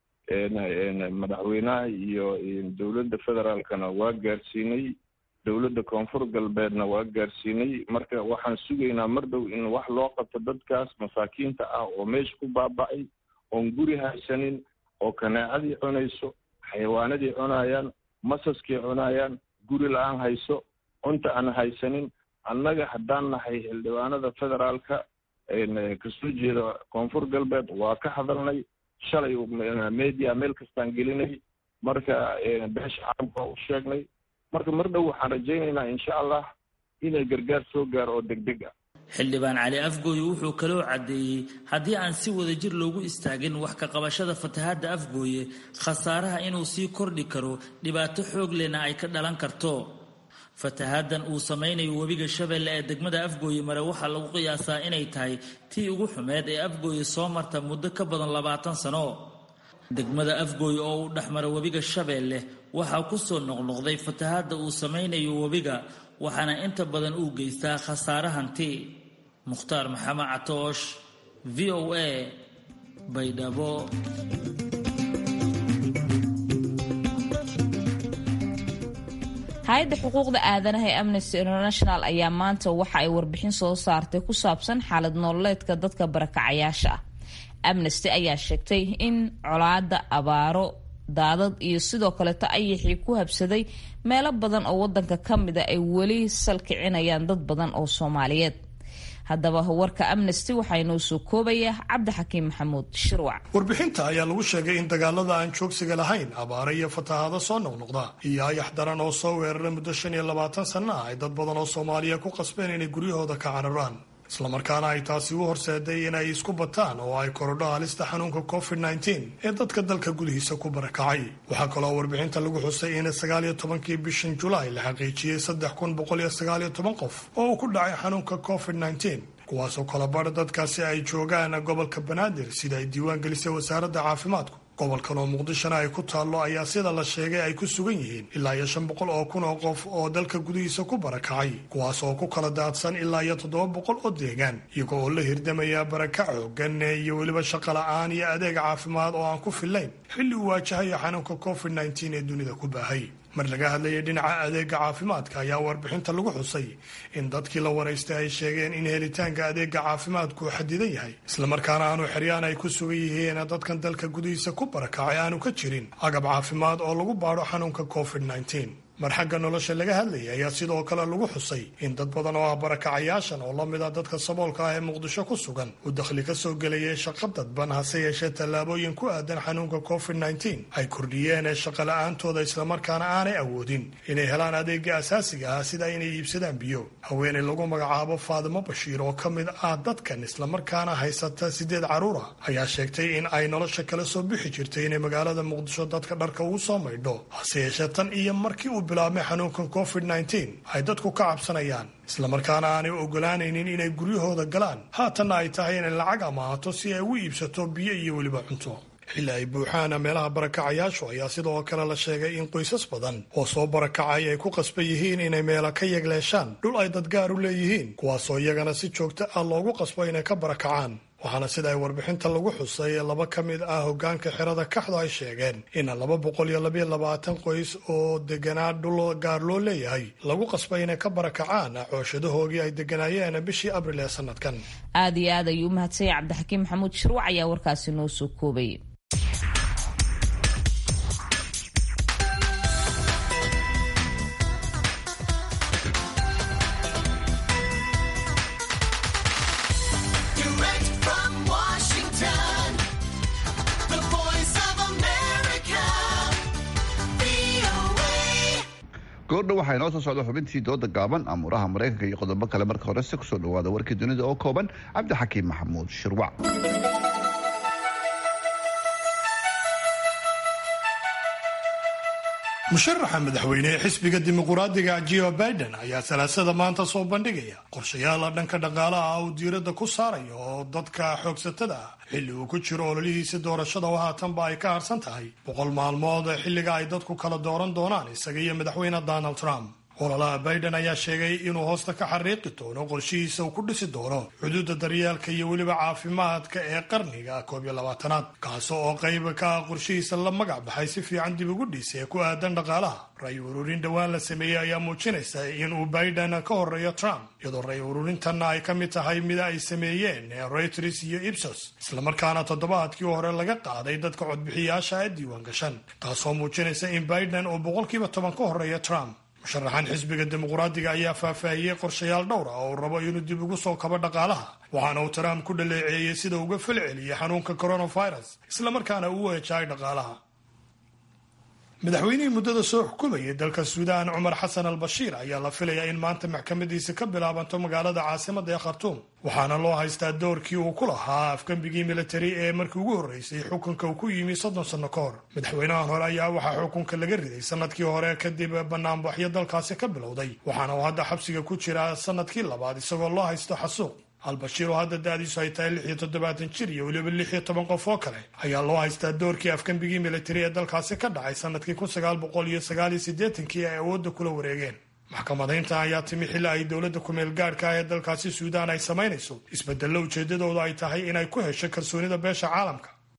madaxweynaha iyo dowladda federaalkana waa gaarsiinay, dowladda koonfur galbeedna waa gaarsiinay. marka waxaan sugaynaa mar dhow in wax loo qabto dadkaas masaakiinta ah oo meesha ku baaba'ay, oon guri haysanin, oo kanaacadii cunayso, xayawaanadii cunayaan, masaskii cunayaan, guri la-aan hayso, cunta aan haysanin. annaga haddaan nahay xildhibaanada federaalka kasoo jeeda koonfur galbeed waa ka hadalnay. shalay media meel kastaan gelinay, marka beesha caalamka u sheegnay. marka mar dhow waxaan rajaynaynaa insha allah inay gargaar soo gaaro oo degdeg ah. xildhibaan Cali Afgooye wuxuu kaloo cadeeyay haddii aan si wadajir loogu istaagin wax ka qabashada fatahaadda Afgooye, khasaaraha inuu sii kordhi karo, dhibaato xoog lehna ay ka dhalan karto. fatahaaddan uu sameynayo webiga Shabeelle ee degmada Afgooye mare waxaa lagu qiyaasaa inay tahay tii ugu xumeed ee Afgooye soo marta muddo ka badan 20 sano. degmada Afgooye oo u dhexmara webiga Shabeelle waxaa ku soo noqnoqday fatahaadda uu sameynayo webiga, waxaana inta badan uu geystaa khasaare hanti. Mukhtaar Maxamed Catoosh, VOA, Baydhabo. hay-adda xuquuqda aadanaha ee Amnesty International ayaa maanta waxa ay warbixin soo saartay ku saabsan xaalad nololeedka dadka barakacayaasha ah. Amnesty ayaa sheegtay in colaadda, abaaro daadad iyo sidoo kaleeto ayaxii ku habsaday meelo badan oo wadanka ka mida ay weli salkicinayaan dad badan oo Soomaaliyeed. haddaba warka Amnesty waxaa inoo soo koobaya Cabdixakiim Maxamuud Shirwac. warbixinta ayaa lagu sheegay in dagaalada aan joogsiga lahayn, abaaro iyo fatahaado soo noqnoqda iyo ayax daran oo soo weeraray muddo 25 sano ay dad badan oo Soomaaliya ku qasbeen inay guryahooda ka cararaan, isla markaana ay taasi u horseeday inay isku bataan oo ay korodho halista xanuunka COVID-19 ee dadka dalka gudihiisa ku barakacay. waxaa kaloo warbixinta lagu xusay in 19 bishan Julaay la xaqiijiyay 3119 qof oo ku dhacay xanuunka COVID-19, kuwaasoo kala badha dadkaasi ay joogaan gobolka Banaadir sida ay diiwaan gelisay wasaaradda caafimaadku. gobolkan oo Muqdishona ay ku taallo ayaa sida la sheegay ay ku sugan yihiin ilaa 500 oo kun oo qof oo dalka gudihiisa ku barakacay, kuwaas oo ku kala daadsan ilaa 700 oo deegaan, iyagoo oo la hirdamaya barakac xooggan iyo weliba shaqo la'aan iyo adeeg caafimaad oo aan ku fillayn xilli uu waajahaya xanuunka COVID-19 ee dunida ku baahay. mar laga hadlayay dhinaca adeega caafimaadka ayaa warbixinta lagu xusay in dadkii la waraystay ay sheegeen in helitaanka adeega caafimaadku uu xadidan yahay, islamarkaana aanu xeryaan ay ku sugan yihiin dadkan dalka gudihiisa ku barakacay aanu ka jirin agab caafimaad oo lagu baadho xanuunka COVID-19. mar xagga nolosha laga hadlayay ayaa sidoo kale lagu xusay in dad badan oo ah barakacayaashan oo la mid ah dadka saboolka ah ee Muqdisho ku sugan uu dakhli ka soo gelayay shaqo dadban, hase yeeshee tallaabooyin ku aadan xanuunka COVID-19 ay kordhiyeen shaqo la'aantooda, islamarkaana aanay awoodin inay helaan adeega asaasiga ah sida inay iibsadaan biyo. haweeney lagu magacaabo Faadimo Bashiir oo ka mid ah dadkan islamarkaana haysata 8 caruur ah ayaa sheegtay in ay nolosha kala soo bixi jirtay inay magaalada Muqdisho dadka dharka ugu soo maydho, hase yeeshee tan iyo markii bilaabmay xanuunkan COVID-19 ay dadku ka cabsanayaan, islamarkaana aanay ogolaanaynin inay guryahooda galaan, haatanna ay tahay inay lacag amaahato si ay u iibsato biyo iyo weliba cunto. xilli ay buuxaan meelaha barakacayaashu ayaa sidoo kale la sheegay in qoysas badan oo soo barakacay ay ku qasban yihiin inay meela ka yegleeshaan dhul ay dad gaar u leeyihiin, kuwaasoo iyagana si joogto ah loogu qasbo inay ka barakacaan. waxaana sida ay warbixinta lagu xusay 2 ka mid ah hoggaanka xerada Kaxdo ay sheegeen in 222 qoys oo deganaa dhul gaar loo leeyahay lagu qasbay inay ka barakacaan cooshadahoogii ay deganaayeen bishii Abriil ee sanadkan. aad iyo aad ayuu mahadsan Cabdixakiim Maxamuud Shirwac ayaa warkaasi noo soo koobay. goordhow waxaa inoo soo socda xubintii dooda gaaban, amuuraha Mareykanka iyo qodobo kale. marka hore se kusoo dhawaada warkii dunida oo kooban. Cabdixakiim Maxamuud Shirwac. musharaxa madaxweyne ee xisbiga dimuqraadiga Joe Biden ayaa salaasada maanta soo bandhigaya qorshayaal dhanka dhaqaalaha uu diiradda ku saarayo oo dadka xoogsatada ah xilli uu ku jiro ololihiisa doorashada oo haatanba ay ka harsan tahay 100 maalmood xilliga ay dadku kala dooran doonaan isaga iyo madaxweyne Donald Trump. ololaha Biden ayaa sheegay inuu hoosta ka xariiqi doono qorshihiisa uu ku dhisi doono xuduudda daryeelka iyo weliba caafimaadka ee qarniga 21aad, kaasoo oo qayb ka ah qorshihiisa la magac baxay si fiican dib ugu dhisay ku aadan dhaqaalaha. ra'yi ururin dhawaan la sameeyey ayaa muujinaysa in uu Biden ka horeeyo Trump, iyadoo ra'yi ururintanna ay ka mid tahay mid ay sameeyeen Reuters iyo Ipsos, islamarkaana toddobaadkii hore laga qaaday dadka codbixiyaasha ee diiwaan gashan, taasoo muujinaysa in Biden uu 10% ka horeeyo Trump. musharaxan xisbiga dimuqraadiga ayaa faahfaahiyey qorshayaal dhowr ah oo rabo inuu dib ugu soo kabo dhaqaalaha, waxaana uu Trump ku dhaleeceeyey sida uga falceliyay xanuunka coronavirus, islamarkaana uu wajahay dhaqaalaha. madaxweynihii muddada soo xukumayay dalka Suudaan Cumar Xasan al-Bashiir ayaa la filayaa in maanta maxkamadiisa ka bilaabanto magaalada caasimadda ee Khartoum, waxaana loo haystaa doorkii uu ku lahaa afgambigii militari ee markii ugu horreysay xukunka uu ku yimi 30 sano ka hor. madaxweynahan hore ayaa waxaa xukunka laga riday sanadkii hore kadib banaanbaxyo dalkaasi ka bilowday, waxaana uu hadda xabsiga ku jiraa sanadkii labaad isagoo loo haysto xasuuq. al-Bashiir oo hadda da'diisu ay tahay 76 jir iyo weliba 16 qof oo kale ayaa loo haystaa doorkii afgambigii militari ee dalkaasi ka dhacay sanadkii 1989 ay awoodda kula wareegeen. maxkamadaynta ayaa timi xilli ay dowladda ku-meel gaadhka ee dalkaasi Suudaan ay samaynayso isbedello ujeedadooda ay tahay inay ku hesho kalsoonida beesha caalamka.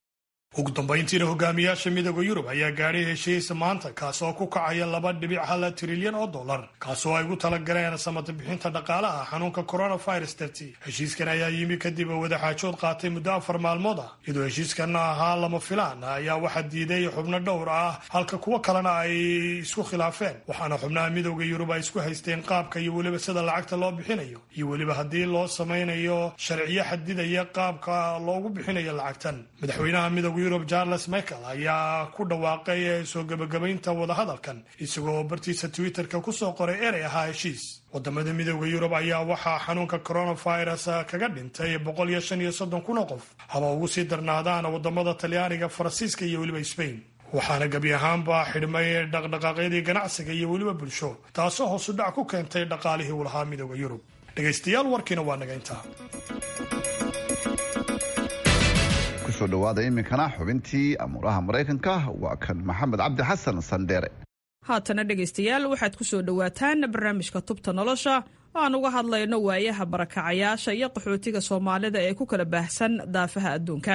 ugu dambayntiina hogaamiyaasha midooda Yurub ayaa gaadhay heshiis maanta kaasoo ku kacaya 2.1 trilyan oo dollar kaasoo ay ugu talagaleen samata bixinta dhaqaalaha xanuunka coronavirus dartii. Heshiiskan ayaa yimi kadib wadaxaajood qaatay muddo 4 maalmood ah. Iyadoo heshiiskan ahaa lama filaan ayaa waxa diiday xubno dhowr ah halka kuwa kalena ay isku khilaafeen. Waxaana xubnaha midooda Yurub ay isku haysteen qaabka iyo waliba sida lacagta loo bixinayo iyo waliba haddii loo samaynayo sharciyo xadidaya qaabka loogu bixinayo lacagtan. Madaxweynaha midooda Yurub Charles Michael ayaa ku dhawaaqay soo gabagabaynta wadahadalkan isagoo bartiisa Twitterka ku soo qoray erey ahaa heshiis. Wadamada midooda Yurub ayaa waxaa xanuunka coronavirus kaga dhintay 135,000 qof haba ugu sii darnaadaan wadamada Talyaaniga, Faransiiska iyo waliba Spain. waxaana gabi ahaanba xidhmay dhaqdhaqaaqyadii ganacsiga iyo waliba bulsho taasoo hoos u dhac ku keentay dhaqaalihii u lahaa midooda Yurub. dhegaystayaal warkiina waa naga intaa. kusoo dhawaada iminkana xubintii amuuraha Mareykanka waa kan Maxamed Cabdi Xasan Sandere. haatana dhegaystayaal waxaad ku soo dhawaataan barnaamijka tubta nolosha oo aan uga hadlayno waayaha barakacayaasha iyo qaxootiga Soomaalida ee ku kala baahsan daafaha adduunka.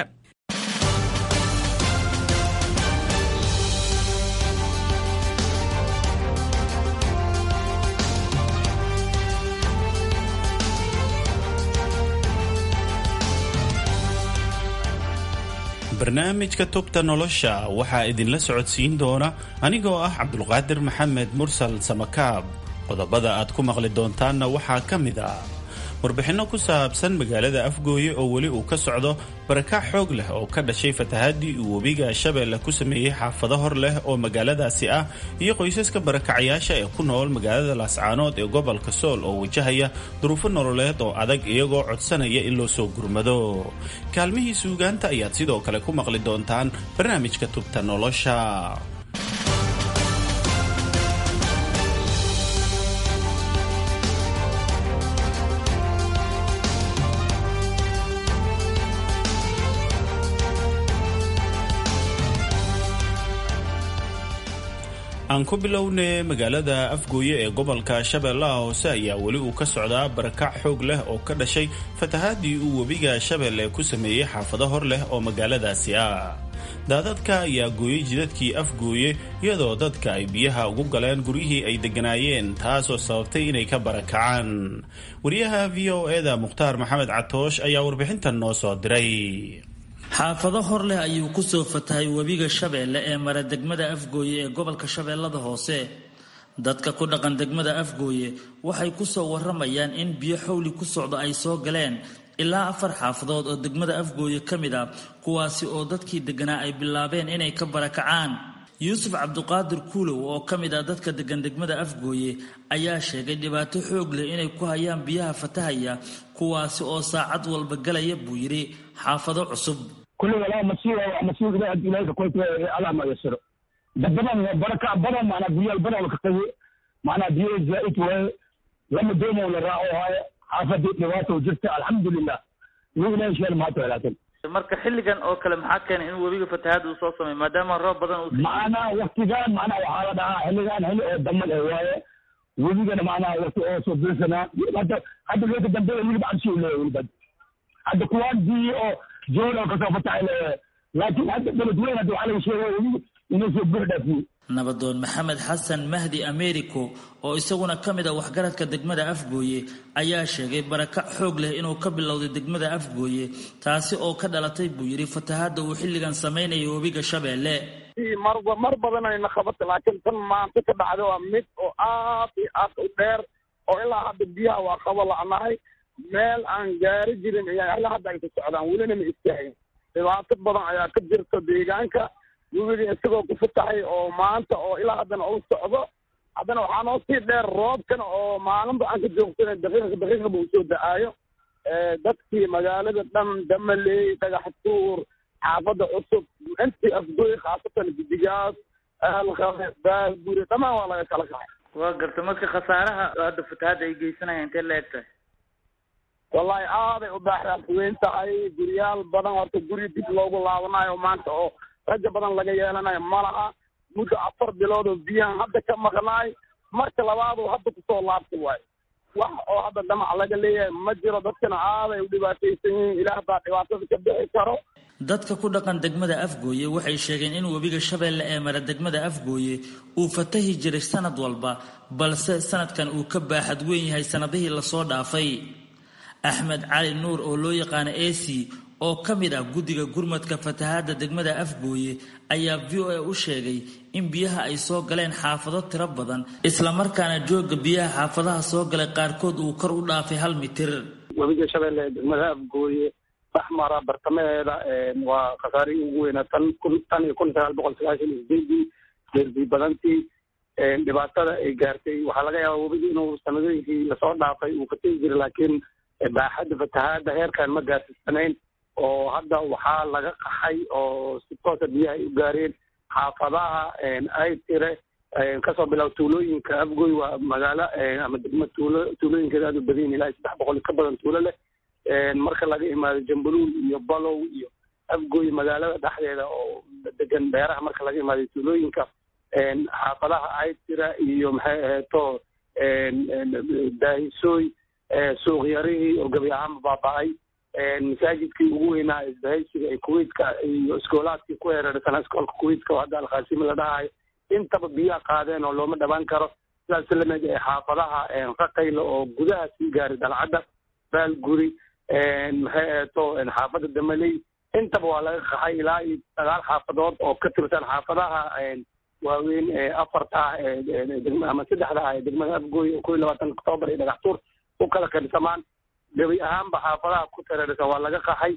barnaamijka tubta nolosha waxaa idinla socodsiin doona anigoo ah Cabdulqaadir Maxamed Mursal Samakaab. qodobada aad ku maqli doontaanna waxaa ka mid ah warbixinno ku saabsan magaalada Afgooye oo weli uu ka socdo barakac xoog leh oo ka dhashay fatahaadii uu webiga Shabeelle ku sameeyey xaafado hor leh oo magaaladaasi ah iyo qoysaska barakacayaasha ee ku nool magaalada Laascaanood ee gobolka Sool oo wajahaya duruufo nololeed oo adag iyagoo codsanaya in loo soo gurmado. kaalmihii suugaanta ayaad sidoo kale ku maqli doontaan barnaamijka tubta nolosha. aan ku bilownay magaalada Afgooye ee gobolka Shabeellaha Hoose ayaa weli uu ka socdaa barakac xoog leh oo ka dhashay fatahaadii uu webiga Shabeelle ku sameeyey xaafado hor leh oo magaaladaasi ah. daadadka ayaa gooyey jidadkii Afgooye iyadoo dadka ay biyaha ugu galeen guryihii ay deganaayeen taasoo sababtay inay ka barakacaan. wariyaha VOA-da Mukhtaar Maxamed Catoosh ayaa warbixintan noo soo diray. xaafado hor leh ayuu ku soo fatahay webiga Shabeelle ee mara degmada Afgooye ee gobolka Shabeellada Hoose. dadka ku dhaqan degmada Afgooye waxay ku soo waramayaan in biyo xawli ku socdo ay soo galeen ilaa 4 xaafadood oo degmada Afgooye ka mid ah kuwaasi oo dadkii deganaa ay bilaabeen inay ka barakacaan. Yuusuf Cabduqaadir Kuulow oo ka mid ah dadka degan degmada Afgooye ayaa sheegay dhibaato xoog leh inay ku hayaan biyaha fatahaya kuwaasi oo saacad walba galaya buu yiri xaafado cusub. كل ولا مسيو إلى إلى كويت على ما يسر دبنا بركة بدنا معنا بيال بدنا وكتير معنا بيال زائد ولما دوما ولا راعوا هاي حافظ نواته وجبت الحمد لله وين شيء ما تعلاتن marka xilligan oo kale maxaa keenay in webiga fatahaad uu soo sameeyo maadaama roob badan uu معنا وقتيان معنا وحالة حلقان هل دمل هواية وبيجنا معنا وقت أو صبرنا هذا الوقت دمبل اللي بعد شيء ولا ولد هذا كوان دي أو جونا كسافة على لكن هذا بلد وين هذا على شيء ونسيب برده فيه. nabadoon Maxamed Xasan Mahdi Americo oo isaguna kamid ah waxgaradka degmada Afgooye ayaa sheegay barakac xoog leh inuu ka bilowday degmada Afgooye taasi oo ka dhalatay buu yiri fatahaada uu xilligan sameeyay webiga Shabeelle. mar badan ay naqabat laakiin tan maanta ka dhacdo waa mid oo aad u dheer oo ilaa hadda biyaha waa qaba la'nahay meel aan gaari jirin ayaa ilaa hadda ay ku socdaan welina ma istaagin. dhibaato badan ayaa ka jirta deegaanka webiga isagoo ku fatahay oo maanta oo ilaa haddana uu socdo haddana waxaa noo sii dheer roobkan oo maalinba aan ka joogsanay daqiiqa buu soo da'aayo. dadkii magaalada dhan Damaley Dhagax Tuur xaafada cusub intii Afgooye khaasatan Gidigaas Baalguri dhammaan waa laga kala kacay. waa garta marka khasaaraha hadda fatahaada ay geysanayaan intee la egtahay wallahi aaday u baaxad weyn tahay guryaal badan horta guri dib loogu laabanayo maanta oo rajo badan laga yeelanayo malaha muddo 4 bilood oo biyahan hadda ka maqnaay marka labaad oo hadda kusoo laabtay waay wax oo hadda dhamac laga leeyahay ma jiro dadkana aaday u dhibaataysan yihiin ilaah baa dhibaatada ka bixi karo. dadka ku dhaqan degmada Afgooye waxay sheegeen in webiga Shabeelle ee mara degmada Afgooye uu fatahi jiray sanad walba balse sanadkan uu ka baaxad weyn yahay sanadihii la soo dhaafay. Axmed Cali Nuur oo loo yaqaan AC oo ka mid ah guddiga gurmadka fatahaadda degmada Afgooye ayaa VOA u sheegay in biyaha ay soo galeen xaafado tiro badan isla markaana jooga biyaha xaafadaha soo galay qaarkood uu kor u dhaafay 1 mitir. webiga Shabeelle degmada Afgooye baxmara bartamaheeda waa khasaarihii ugu weynaa tan 1998 deerbay badantii dhibaatada ay gaartay waxaa laga yaabaa webiga inuu sanadooyinkii lasoo dhaafay uu ka tegi jiray laakiin baaxadda fatahaadda heerkan ma gaarsiisanayn oo hadda waxaa laga qaxay oo si toosa biyaha ay u gaareen xaafadaha ay tire kasoo bilaab tuulooyinka Afgooye waa magaalo ama degmo tuulooyinkeeda aad u badan ilaa 300 ka badan tuulo leh marka laga imaado Jambuluul iyo Balow iyo Afgooye magaalada dhexdeeda oo degan beeraha marka laga imaado tuulooyinka xaafadaha ay tire iyo maxay ahaato daahisooy suuqyarihii oo gabi ahaan baaba'ay masaajidkii ugu weynaa isbahaysiga ee Kuwaitka iyo iskoolaadkii ku heerarsan iskoolka Kuwaitka oo hadda Al-Qaasim la dhahay intaba biyaha qaadeen oo looma dhaban karo sidaas la mid ah xaafadaha qaqaylo oo gudaha sii gaaray dalcadda baalguri maxay ahaato xaafada Damaley intaba waa laga qaxay ilaa 9 xaafadood oo ka tirsan xaafadaha waaweyn afarta degmada ama saddexda degmada Afgooye oo 22 Oktoobar ee Dhagaxtuur u kala qeybsamaan gabi ahaanba xaafadaha ku tareersan waa laga qaxay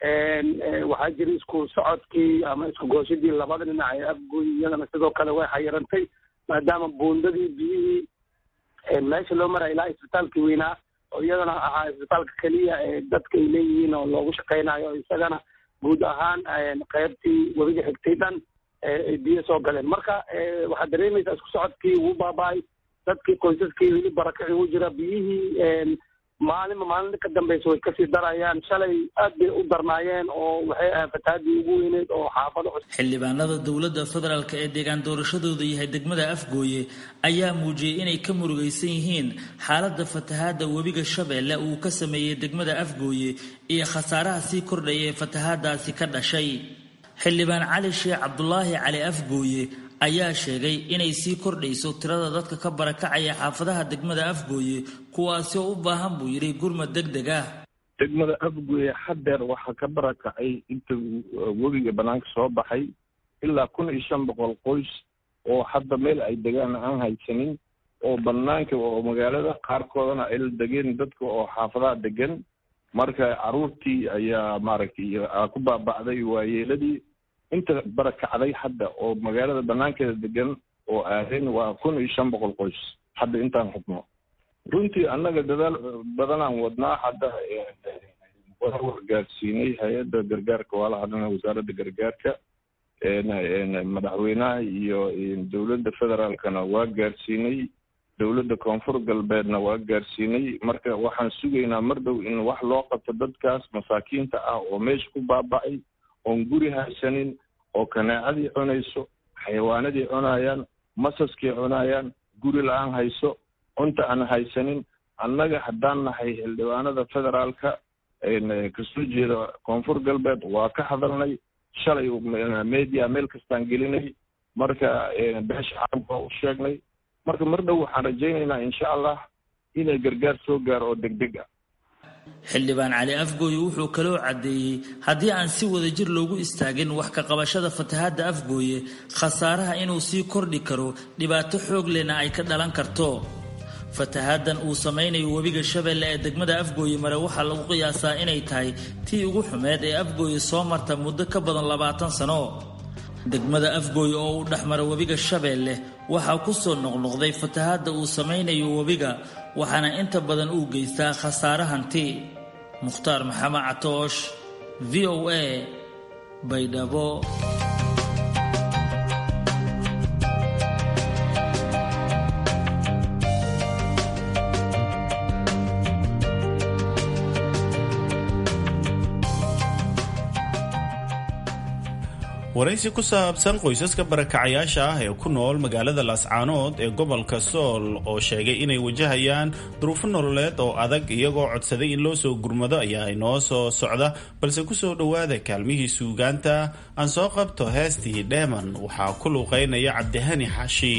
waxaa jiray isku socodkii ama isku gooshadii labada dhinac ee Afgooye iyadana sidoo kale way xayirantay maadaama buundadii biyihii meesha loo maray ilaa isbitaalkii weynaa oo iyadana ahaa isbitaalka kaliya ee dadka ay leeyihiin oo loogu shaqaynayo isagana guud ahaan qaybtii webiga xigtay dhan biyo soo galeen marka waxaa dareemaysaa isku socodkii wuu baaba'ay dadkii qoysaskii weli barakacii u jira biyihii maalin ka dambaysa way kasii darayaan shalay aad bay u darnaayeen oo waxay ahayd fatahaadii ugu weyneed oo xaafado xildhibaanada dowladda federaalka ee deegaan doorashadooda yahay degmada Afgooye ayaa muujiyay inay ka murugaysan yihiin xaaladda fatahaadda webiga Shabeelle uu ka sameeyay degmada Afgooye iyo khasaaraha sii kordhaya ee fatahaadaasi ka dhashay. xildhibaan Cali Sheekh Cabdullaahi Cali Afgooye ayaa sheegay inay sii kordhayso tirada dadka ka barakacaya xaafadaha degmada Afgooye kuwaasi oo u baahan buu yiri gurmad degdeg ah. degmada Afgooye hadeer waxaa ka barakacay inta webiga banaanka soo baxay ilaa 1500 qoys oo hadda meel ay degaan aan haysanin oo banaanka oo magaalada qaarkoodana ay degeen dadka oo xaafadaha degan marka caruurtii ayaa maaragtay ku baaba'day waayeeladii inta barakacday hadda oo magaalada banaankeeda degan oo aadeen waa 1500 qoys hadda intaan xukmo runtii annaga dadaal badanaan wadnaa hadda waa gaarsiinay hay'adda gargaarka waa la hadlay wasaaradda gargaarka madaxweynaha iyo dowladda federaalkana waa gaarsiinay dowladda koonfur galbeedna waa gaarsiinay marka waxaan sugaynaa mar dhow in wax loo qabto dadkaas masaakiinta ah oo meesha ku baaba'ay oon guri haysanin oo kanaacadii cunayso xayawaanadii cunayaan masaskii cunayaan guri la-aan hayso cunta aan haysanin annaga haddaan nahay xildhibaanada federaalka kasoo jeeda koonfur galbeed waa ka hadalnay shalay media meel kastaan gelinay marka beesha caalamka u sheegnay marka mar dhow waxaan rajaynaynaa insha allah inay gargaar soo gaaro oo degdeg ah. xildhibaan Cali Afgooye wuxuu kaloo cadeeyay haddii aan si wadajir loogu istaagin wax ka qabashada fatahaadda Afgooye khasaaraha inuu sii kordhi karo dhibaato xoog lehna ay ka dhalan karto. fatahaaddan uu samaynayo webiga Shabeelle ee degmada Afgooye mare waxaa lagu qiyaasaa inay tahay tii ugu xumeed ee Afgooye soo marta muddo ka badan 20 sano. degmada Afgooye oo u dhaxmara webiga Shabeelle waxaa ku soo noqnoqday fatahaadda uu samaynayo webiga waxaana inta badan uu geystaa khasaare hanti. Mukhtaar Maxamed Catoosh VOA Baydhabo. waraysi ku saabsan qoysaska barakacayaasha ah ee ku nool magaalada laascaanood ee gobolka sool oo sheegay inay wajahayaan duruufo nololeed oo adag iyagoo codsaday in loo soo gurmado ayaa inoo soo socda balse ku soo dhowaada kaalmihii suugaanta aan soo qabto heestii dheeman waxaa ku luuqaynaya cabdihani xaashi.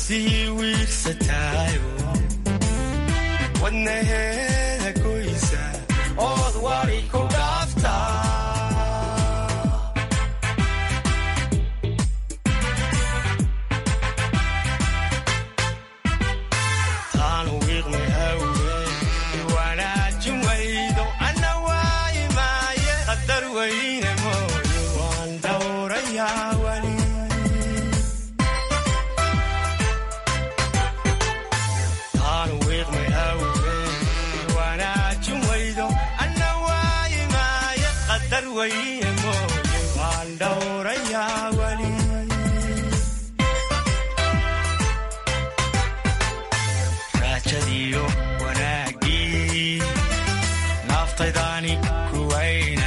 sii wiirsataayo wadnaheeda goysa ood wari ku dhaaftaa taanu wiiqmay awge wanaajin waydo anna waayimaaye qadar weyne mooyo waan dhowrayaa wali raajadiyo wanaagii naftaydaani kuwayna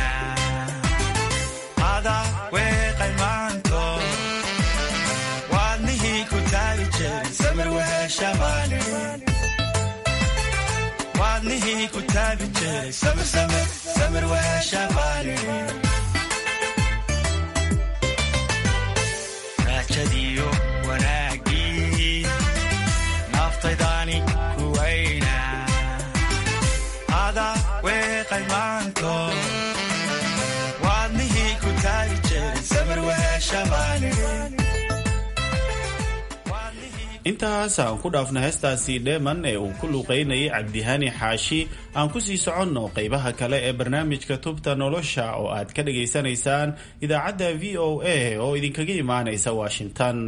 ada weeqay maanto waadnihii ku taagi jiray samir weheshabaani waadnihii ku taagi jiray samir weheshabaani raajadiyo wanaagii naftaydaani kuwayna ada weeqay maanto waadnihii ku taagi jiray samir weheshabaani intaas aan ku dhaafno heestaasi dheeman ee uu ku luuqaynayay cabdihani xaashi aan ku sii soconno qaybaha kale ee barnaamijka tubta nolosha oo aad ka dhagaysanaysaan idaacadda v o a oo idinkaga imaanaysa washington.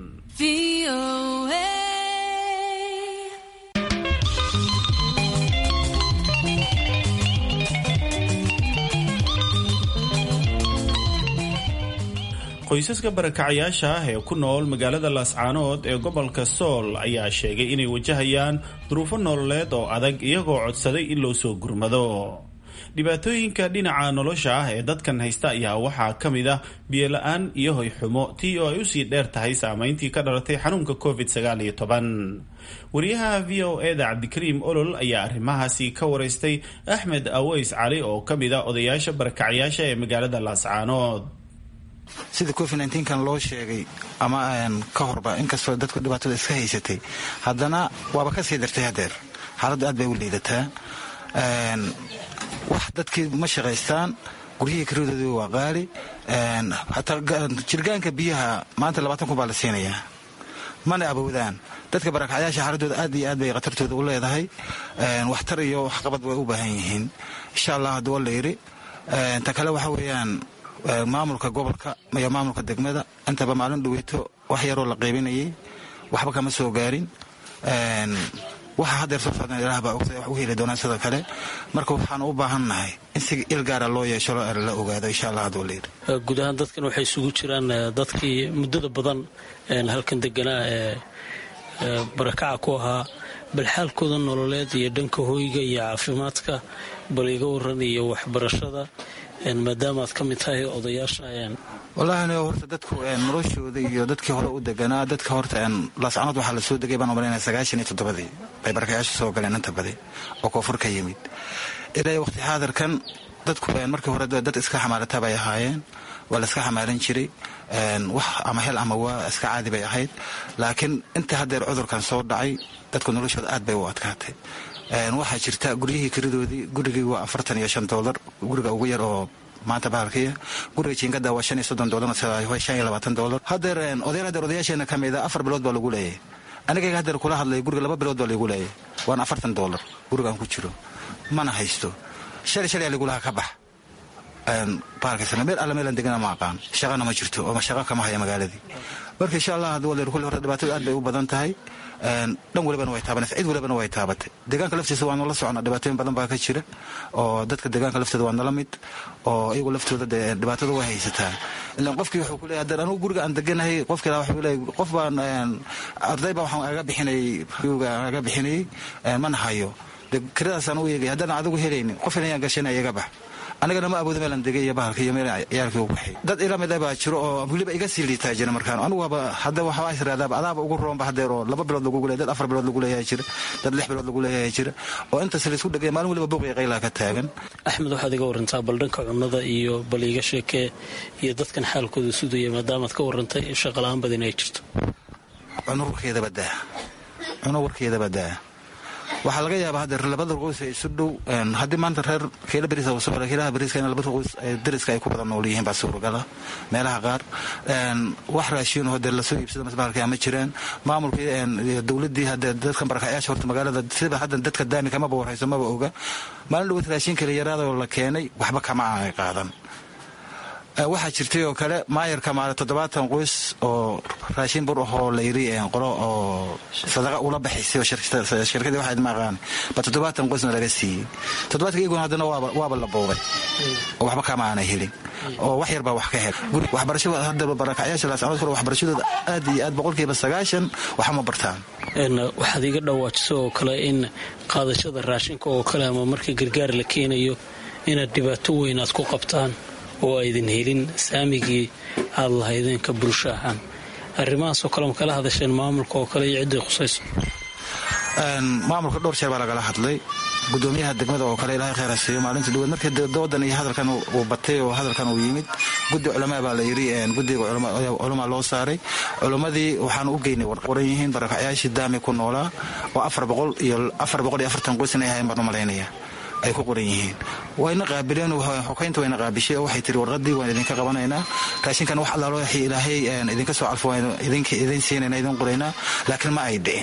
qoysaska barakacayaasha ah ee ku nool magaalada laascaanood ee gobolka sool ayaa sheegay inay wajahayaan duruufo nololeed oo adag iyagoo codsaday in loo soo gurmado. dhibaatooyinka dhinaca nolosha ah ee dadkan haysta ayaa waxaa ka mid ah biyola-aan iyo hoyxumo tii oo ay usii dheer tahay saameyntii ka dhalatay xanuunka covid-19. wariyaha v o eda cabdikariim olol ayaa arrimahaasi ka waraystay axmed aweys cali oo ka mid ah odayaasha barakacayaasha ee magaalada laascaanood. sida covid-19kan loo sheegay ama ka horba inkastoo dadku dhibaatada iska haysatay haddana waaba ka sii dartay hadeer xaaladda aad bay u liidataa. wax dadkii ma shaqaystaan, guryihii karadoodii waa qaali, jirgaanka biyaha maanta 20 kun baa la siinayaa, mana awoodaan. dadka barakacyaasha xaaladooda aad iyo aad bay khatartooda u leedahay. waxtar iyo waxqabad way u baahan yihiin insha allah hadduu la yiri. ta kale waxa weeyaan maamulka gobolka iyo maamulka degmada intaba maalin dhaweyto wax yaroo la qaybinayay waxba kama soo gaarin. waxa hadeer soo socdaan ilaah baa ogtay wax u heli doonaan sidoo kale. marka waxaan u baahannahay in si il gaara loo yeesho la ogaado insha allah hadduu la yiri. guud ahaan dadkan waxay isugu jiraan dadkii muddada badan halkan deganaa ee barakaca ku ahaa, bal xaalkooda nololeed iyo dhanka hoyga iyo caafimaadka bal iga waran iyo waxbarashada maadaama aad ka mid tahay odayaasha. wallaahi horta dadku noloshooda iyo dadkii hore u deganaa dadka horta laascaanood waxaa la soo degay baan umalaynaya 97 bay barakayaasha soo galeen inta badi oo koonfur ka yimid. ilaa waqti xaadirkan dadku markii hore dad iska xamaarata bay ahaayeen, waa la iska xamaaran jiray wax ama hel ama waa iska caadi bay ahayd. laakiin inta hadeer cudurkan soo dhacay dadku noloshooda aad bay u adkaatay. waxaa jirta guryihii kiradoodii gurigii waa $45 guriga ugu yar oo maanta bahalkiya. guriga jiingada waa $25 hadeer odayaasheena ka mida 4 bilood baa lagu leeyahay. aniga hadeer kula hadlay guriga 2 bilood baa lagu leeyahay, waana $40 gurigaan ku jiro, mana haysto. shalay lagulaha ka bax bahalkiisana meel alla meelan degana ma aqaan, shaqana ma jirto oo shaqa kama haya magaaladii. marka insha allah hadduu leeyahay kulli hore dhibaatada aad bay u badan tahay. dhan walibana way taabanaysaa, cid walibana way taabatay. deegaanka laftiisa waa nala socona, dhibaatooyin badan baa ka jira oo dadka deegaanka laftooda waa nala mid oo iyagu laftooda dhibaatada way haysataa. ilaan qofkii wuxuu ku leeyahay haddaan anugu guriga aan deganahay, qofkii wuxuu leeyahay qof baan arday baa waxaan aga bixinayay mana hayo, kiradaasaan u eegay haddaan adigu helaynin qof inayaan gashanay iga bax. anigana ma awoodo meelan degay iyo bahalka iyo meel ciyaalkii u baxay. dad ila mid baa jiro oo weliba iga sii liitaa jira. markaan anigu hadda waxaa israadaaba adaaba ugu roonba hadeer oo 2 bilood lagu leeyahay, dad 4 bilood lagu leeyahay jira, dad 6 bilood lagu leeyahay jira oo intaas la isku dhagay maalin waliba buuq iyo qayla ka taagan. axmed, waxaad iga warantaa bal dhanka cunnada iyo bal iga sheekee iyo dadkan xaalkooda sudaya maadaama aad ka warantay shaqo la'aan badan ay jirto. warkeeda badaa waxaa laga yaabaa hadda labada qoys ay isu dhow haddii maanta reer kiila bariisa uu soo helay kiilaha bariiska in labada qoys dariska ay ku badan nool yihiin baa suuragala meelaha qaar wax raashin oo hadda lasoo iibsada masbaarka ma jiraan maamulkii dowladdii hadda dadkan barakacayaasha horta magaalada sida hadda dadka daami kamaba warhayso maba oga maalin dhawad raashin kale yaraada oo la keenay waxba kama aanay qaadan waxaa jirtay oo kale maayarka maale 70 qoys oo raashin bur ahoo la yiri qoro oo sadaqa ula baxaysay oo shirkadii waxaad maaqaan ba 70 qoysna laga siiyey 70 iyaguna hadana waaba la boobay oo waxba kama aanay helin oo wax yar baa wax ka hel waxbarashada hadda barakacayaasha la socdo waxbarashadooda aad iyo aad 90% waxa ma bartaan waxaad iga dhawaajiso oo kale in qaadashada raashinka oo kale ama markii gargaar la keenayo inaad dhibaato weyn aad ku qabtaan oo aydan helin saamigii aad lahaydeen ka bulsho ahaan arrimahaasoo kale ma kala hadasheen maamulka oo kale iyo cidday khusayso maamulka dhowr jeer baa lagala hadlay gudoomiyaha degmada oo kale ilaahay khayr ha siiyo maalintii dhawaad markii doodan iyo hadalkan uu batay oo hadalkan uu yimid guddi culamaa baa la yiri guddiga culamaa loo saaray culamadii waxaan u geynay warqoran yihiin barakacayaashii daami ku noolaa oo 440 qoys inay ahayn baan u malaynaya ay ku qoran yihiin wayna qaabileen xukaynta wayna qaabishay oo waxay tiri warqadii waan idinka qabanaynaa raashinkan wax alla loo xii ilaahay idinka soo alfo idin siinayna idin qoraynaa laakiin ma ay dhicin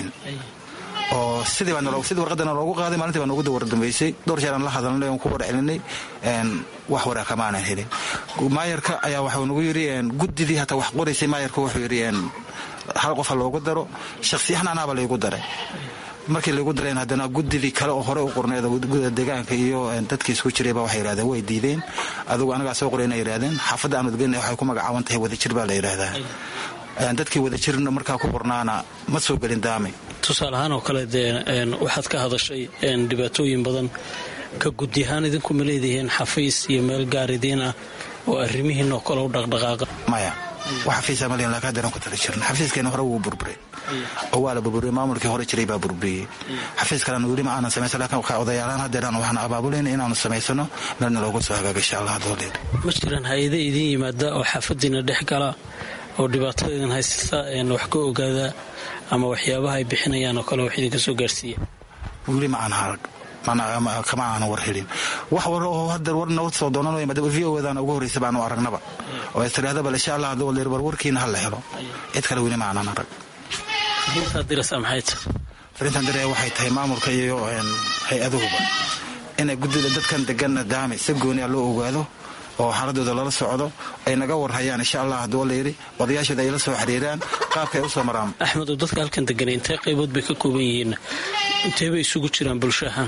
oo sidii warqadana loogu qaaday maalintii baan ugu dawardambeysay dhowr jeer aan la hadalnay oon ku warcelinay wax waraa kama aanan helin maayarka ayaa waxuu nagu yiri guddidii hata wax qoraysay maayarka wuxuu yiri hal qof loogu daro shakhsiyan anaaba laygu daray markii lagu dareen hadana guddidii kale oo hore u qorneed guddiga deegaanka iyo dadkii isku jiray baa waxay yiraahdeen way diideen adigu anaga soo qoreyna yiraahdeen xaafadda aanu deganay waxay ku magacaaban tahay wadajir baa la yiraahdaa dadkii wadajirna markaa ku qornaana ma soo gelin daamay tusaale ahaan oo kale waxaad ka hadashay dhibaatooyin badan ka guddi ahaan idinku ma leedihiin xafiis iyo meel gaaridiin ah oo arrimihiin oo kale u dhaqdhaqaaqa maya waxa fiisa malin la ka daran ku tala jirna xafiiskeena hore wuu burburay oo waa la burburay maamulkii hore jiray baa burburiyay xafiis kale weli ma aanan samaysan laakiin waxa odayaalaan hadda waxaan abaabulayna inaanu samaysano meelna loogu soo hagaago insha Allah dooleed ma jiraan hay'ado idin yimaada oo xaafadiina dhex gala oo dhibaatooyin haysta wax ka ogaada ama waxyaabaha ay bixinayaan oo kale wax idinka soo gaarsiiya weli ma aan harag kama aan war helin wax war oo hadda war noo soo doonanayo madaba VO-dan ugu horeysay baan u aragnaba oo istiraada bal insha Allah hadoo leer warkiina hal la helo cid kale weli ma aan arag inta dirasa maxayt farintan diray waxay tahay maamulka iyo hay-aduhuba inay guddida dadkan degan daami si gooni loo ogaado oo xaaladooda lala socdo ay naga warhayaan insha Allah hadoo leeri wadayaashada ay la soo xiriiraan qaabka ay u soo maraan Axmed dadka halkan degan intee qaybood bay ka kooban yihiin intee bay isugu jiraan bulshahan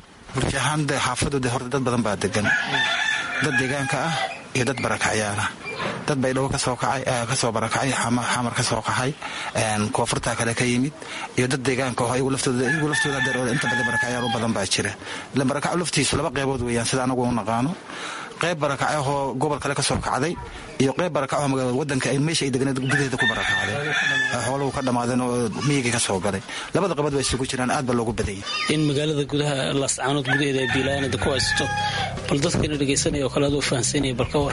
xaafadooda horta dad badan baa degan dad deegaanka ah iyo dad barakacayaal ah dad bay dhaw ka soo barakacay xamar ka soo qaxay koonfurta kale ka yimid iyo dad deegaanka oo iyagu laftooda dad inta badan barakacayaal u badan baa jira la barakac laftiisu laba qaybood weeyaan sida anagu u naqaano qayb barakacayoo gobol kale ka soo kacday iyo qayb barakacoo magaalada wadanka ay meesha ay deganayd gudaheeda ku barakacday xooluhu ka dhamaadeen oo miyigii ka soo galay labada qabood way isugu jiraan aad baa loogu badan yahay in magaalada gudaha Laascaanood gudaheeda ay bilaanada ku haysto bal dadkana dhageysanaya oo kale aad u fahansanay bal ka war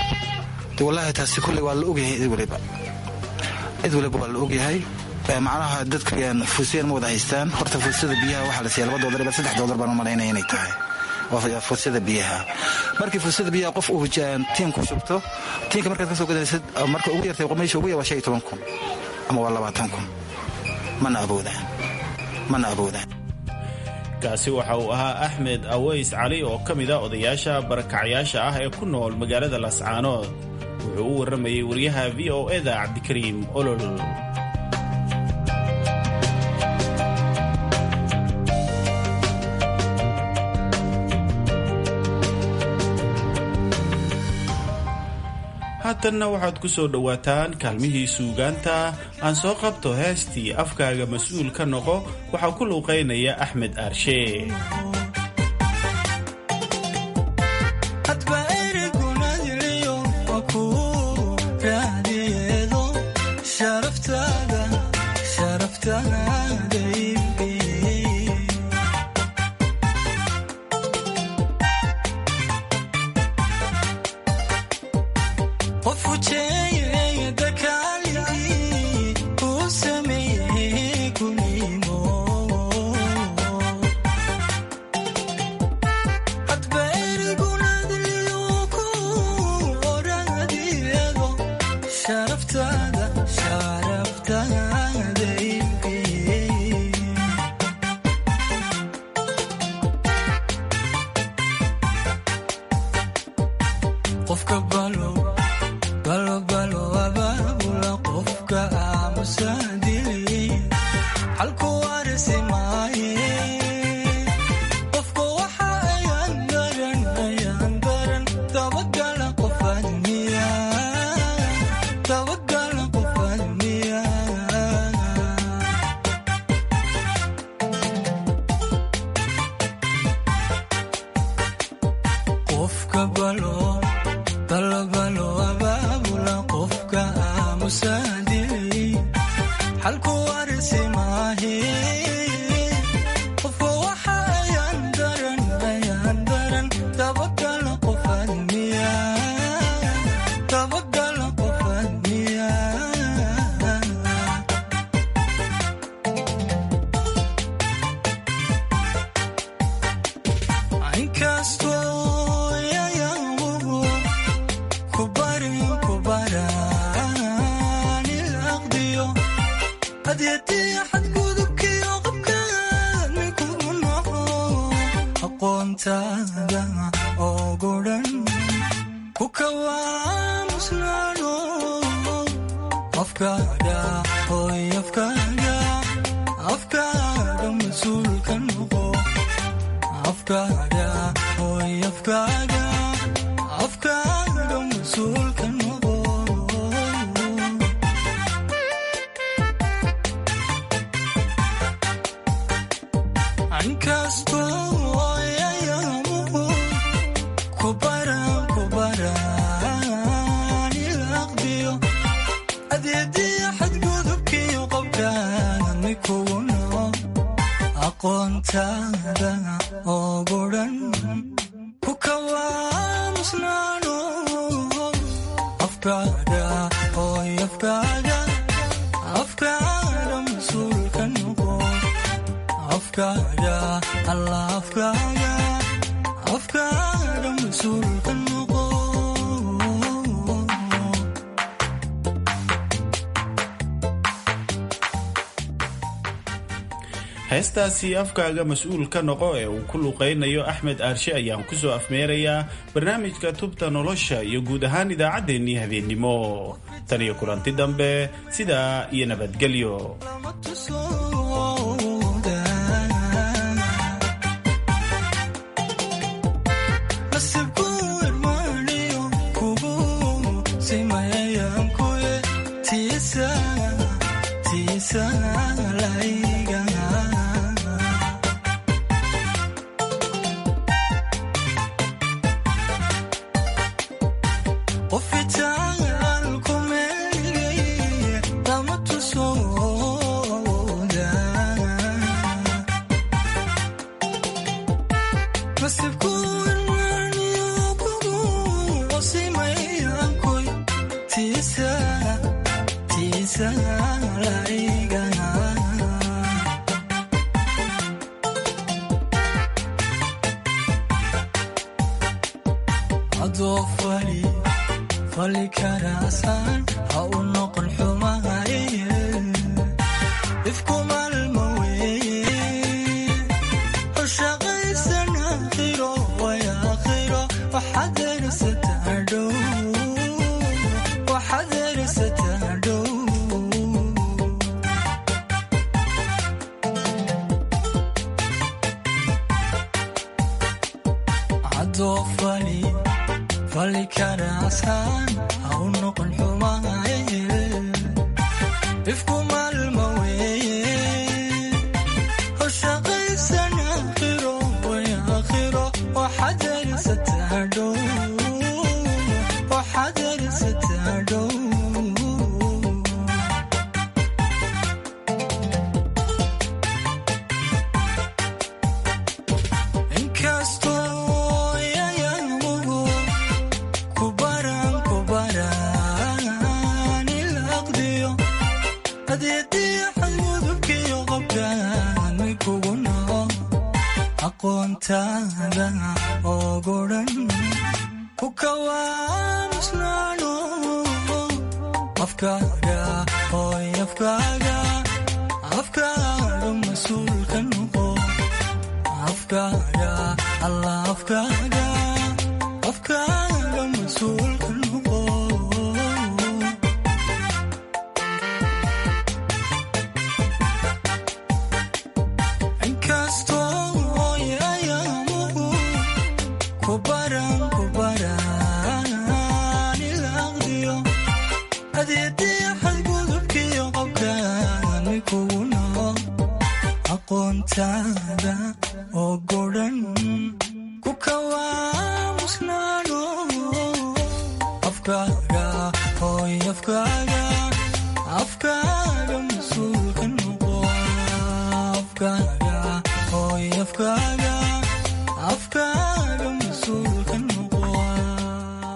wallahi taasi kulli waa la ogyahay cid waliba waa la ogyahay macnaha dadkan fuusiyeen ma wada haystaan horta fuusida biyaha waxa la siiyay $2 ilaa $3 baan u malaynaya inay tahay fuusida biyaha markii fuusida biyaha qof uu tiin ku shubto tiinka markaad ka soo gadaysid marka ugu yartay qomeysha ugu yaba 15,000 ama waa 20,000 mana awoodaan kaasi waxa uu ahaa Axmed Aways Cali oo ka mid ah odayaasha barakacayaasha ah ee ku nool magaalada Laascaanood wuxuu u waramayay wariyaha VOA-da Cabdikariim Olol haatanna waxaad ku soo dhowaataan kaalmihii suugaanta aan soo qabto heestii afkaaga mas-uul ka noqo waxaa ku luuqaynaya Axmed Aarshe qof u jeeyay dakaaligi uu sameeyay qofka balo balo balo abaabula qofka aamusaadili halku warisi maaye qofka waxa ayaan garan dabagala qofad miya dabagala qofad miya qofka balo balo balo abaabula qofka aamusaadili halku warisi maahe qofka waxa ayaan garan dabagala qofad miya dabagala qofad miya inkastoo yayamuhu kubaraan ilaqdiyo hadyadii xadgudubkiyo qabkaan mikugu noco aqoontaada oo godhan ku kawaamusnaano afkaaga hooy afkaaga mas-uulka noqo afkaaga hooy afkaaga mas-uulka noqo inkastoo yayamuhu kubaraan ilaqdiyo adeedii xadgudubkiyo qabkaan mikugu noco aqoontaada oo godhan ku kawaamusnaano afkaaga hooy afkaaga mas-uulka noqo afkaaga alla afkaaga mas-uulka noqo heestaasi afkaaga mas-uul ka noqo ee uu ku luuqaynayo axmed aarshe ayaan ku soo afmeerayaa barnaamijka tubta nolosha iyo guud ahaan idaacaddeenii habeennimo tan iyo kulanti dambe sidaa iyo nabadgelyo aqoontaada oo godhan ku kawaamusnaano afkaaga hooy afkaaga mas-uulka noqo afkaaga alla afkaaga mas mas-uulka noqo aqoontaada oo godhan ku kawaamusnaano afkaaga hooy afkaaga mas-uulka noqo afkaaga hooy afkaaga